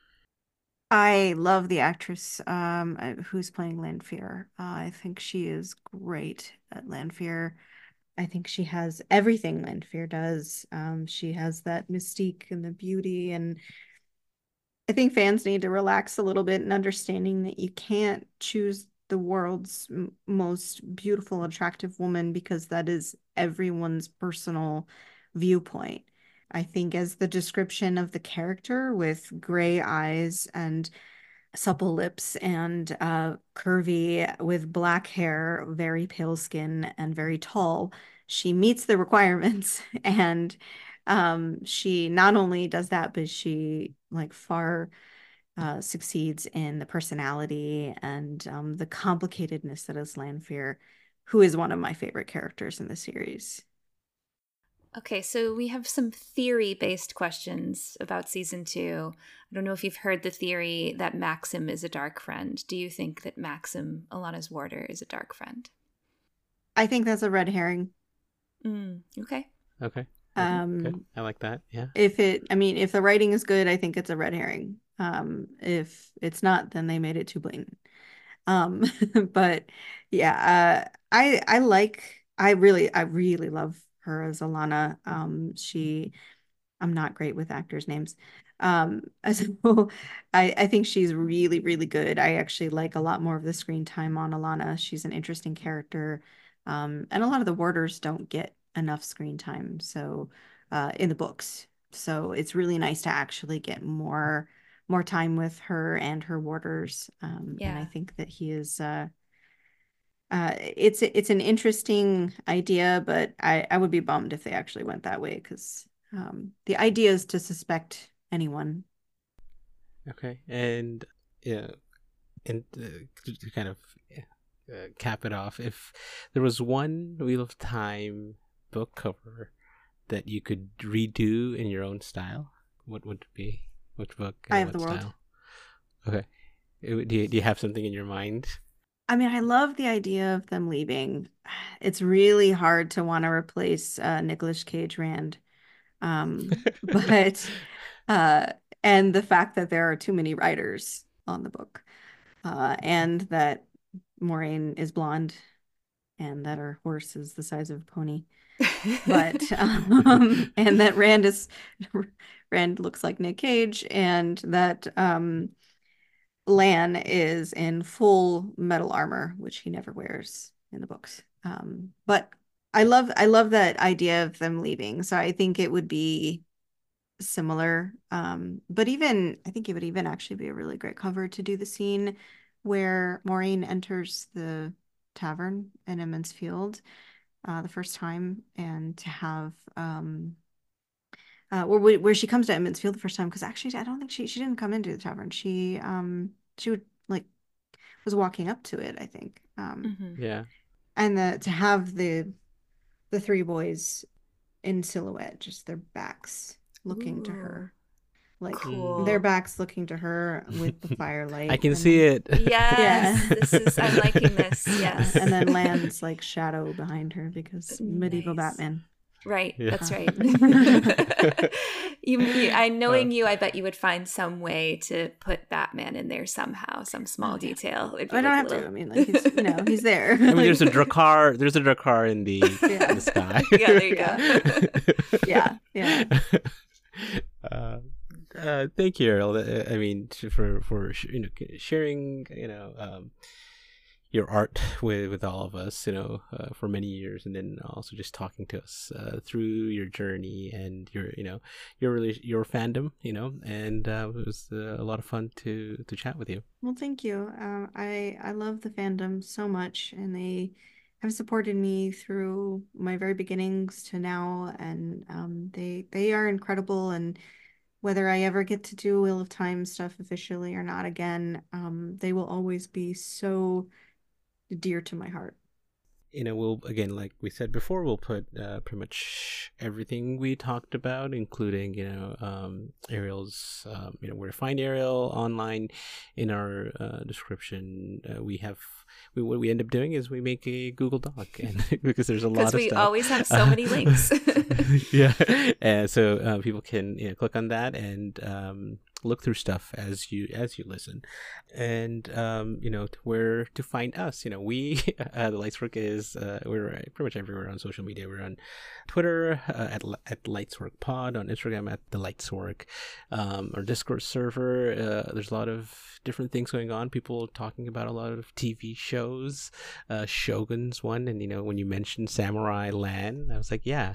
I love the actress um uh, who's playing Lanfear. Uh, I think she is great at Lanfear. I think she has everything Lanfear does. Um, she has that mystique and the beauty, and I think fans need to relax a little bit in understanding that you can't choose the world's m- most beautiful, attractive woman because that is everyone's personal viewpoint. I think as the description of the character with gray eyes and supple lips and uh, curvy with black hair, very pale skin, and very tall, she meets the requirements. And um, she not only does that, but she like far uh, succeeds in the personality and um, the complicatedness that is Lanfear, who is one of my favorite characters in the series. Okay, so we have some theory-based questions about season two. I don't know if you've heard the theory that Maxim is a dark friend. Do you think that Maxim, Alana's warder, is a dark friend? I think that's a red herring. Mm, okay. Okay. Okay, Um, good. I like that. Yeah. If it, I mean, if the writing is good, I think it's a red herring. Um, if it's not, then they made it too blatant. Um, but yeah, uh, I I like I really I really love her as Alana. Um, she I'm not great with actors' names. Um, so I I think she's really really good. I actually like a lot more of the screen time on Alana. She's an interesting character. Um, and a lot of the warders don't get enough screen time. So uh, in the books, so it's really nice to actually get more more time with her and her warders. Um, and I Yeah. think that he is uh, uh, it's it's an interesting idea, but I I would be bummed if they actually went that way because um, the idea is to suspect anyone. Okay, and yeah, and uh, to to kind of uh, cap it off, if there was one Wheel of Time book cover that you could redo in your own style, what would it be? Which book I and have the what world. style? Okay, It would- do you, do you have something in your mind? I mean, I love the idea of them leaving. It's really hard to want to replace uh, Nicolas Cage Rand. Um, but uh, and the fact that there are too many writers on the book, uh, and that Moraine is blonde, and that her horse is the size of a pony, but um, and that Rand is Rand looks like Nick Cage, and that um, Lan is in full metal armor, which he never wears in the books. Um, but I love I love that idea of them leaving. So I think it would be similar. Um, but even I think it would even actually be a really great cover to do the scene where Maureen enters the tavern in Emond's Field uh, the first time, and to have um, uh, where where she comes to Emond's Field the first time, because actually I don't think she she didn't come into the tavern. She um she would like was walking up to it, I think. Um, Mhm. Yeah. and the to have the the three boys in silhouette, just their backs looking to her. Like Cool. their backs looking to her with the firelight. I can and see then, it. Yes, Yeah. this is. I'm liking this. Yes. and then Lan's like shadow behind her because medieval Nice. Batman. Right. Yeah. That's right. you, you, I knowing you, I bet you would find some way to put Batman in there somehow, some small Oh, yeah. detail. It'd be I don't like a have little- to. I mean, like he's you know he's there. I mean, there's a Drakkar. There's a Drakkar in the, Yeah. in the sky. Yeah, there you go. Yeah, yeah. uh, uh, thank you, Errol. Uh, I mean, to- for for sh- you know sharing you know um, your art with with all of us, you know, uh, for many years, and then also just talking to us uh, through your journey and your you know your really your fandom, you know, and uh, it was uh, a lot of fun to to chat with you. Well, thank you. Um, I I love the fandom so much, and they have supported me through my very beginnings to now, and um, they they are incredible. And whether I ever get to do Wheel of Time stuff officially or not again, um, they will always be so dear to my heart. You know, we'll again, like we said before, we'll put uh, pretty much everything we talked about, including you know um, Ariel's, um, you know, where to find Ariel online in our uh, description. Uh, we have we what we end up doing is we make a Google Doc, and because there's a lot Because of we stuff. always have so many links. Yeah, and so uh, people can you know click on that and um, look through stuff as you as you listen, and um, you know where to find us. You know, we uh, the Lightswork is uh, we're pretty much everywhere on social media. We're on Twitter uh, at at Lightswork Pod, on Instagram at the Lightswork, um, our Discord server. Uh, there's a lot of different things going on. People talking about a lot of T V shows. Uh, Shogun's one, and you know when you mentioned Samurai Lan, I was like, yeah.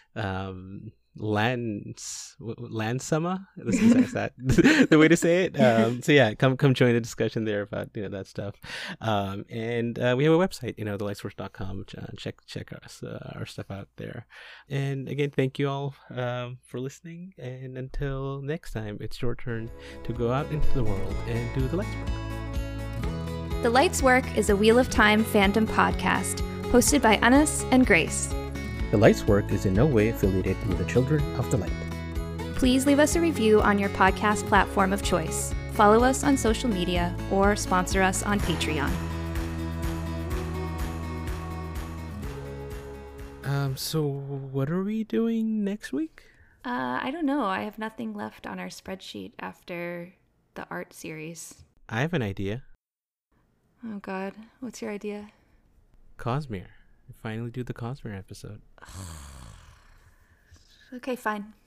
Um, Lans Lansama. This is, is that the way to say it? Um, so yeah, come come join the discussion there about you know that stuff. Um, and uh, we have a website, you know, the lightsworks dot com. Uh, check check us uh, our stuff out there. And again, thank you all um, for listening. And until next time, it's your turn to go out into the world and do the lights work. The Lights Work is a Wheel of Time fandom podcast hosted by Anas and Grace. The Lights Work is in no way affiliated with the Children of the Light. Please leave us a review on your podcast platform of choice. Follow us on social media or sponsor us on Patreon. Um, so what are we doing next week? Uh, I don't know. I have nothing left on our spreadsheet after the art series. I have an idea. Oh God, what's your idea? Cosmere. We finally do the Cosmere episode. Okay, fine.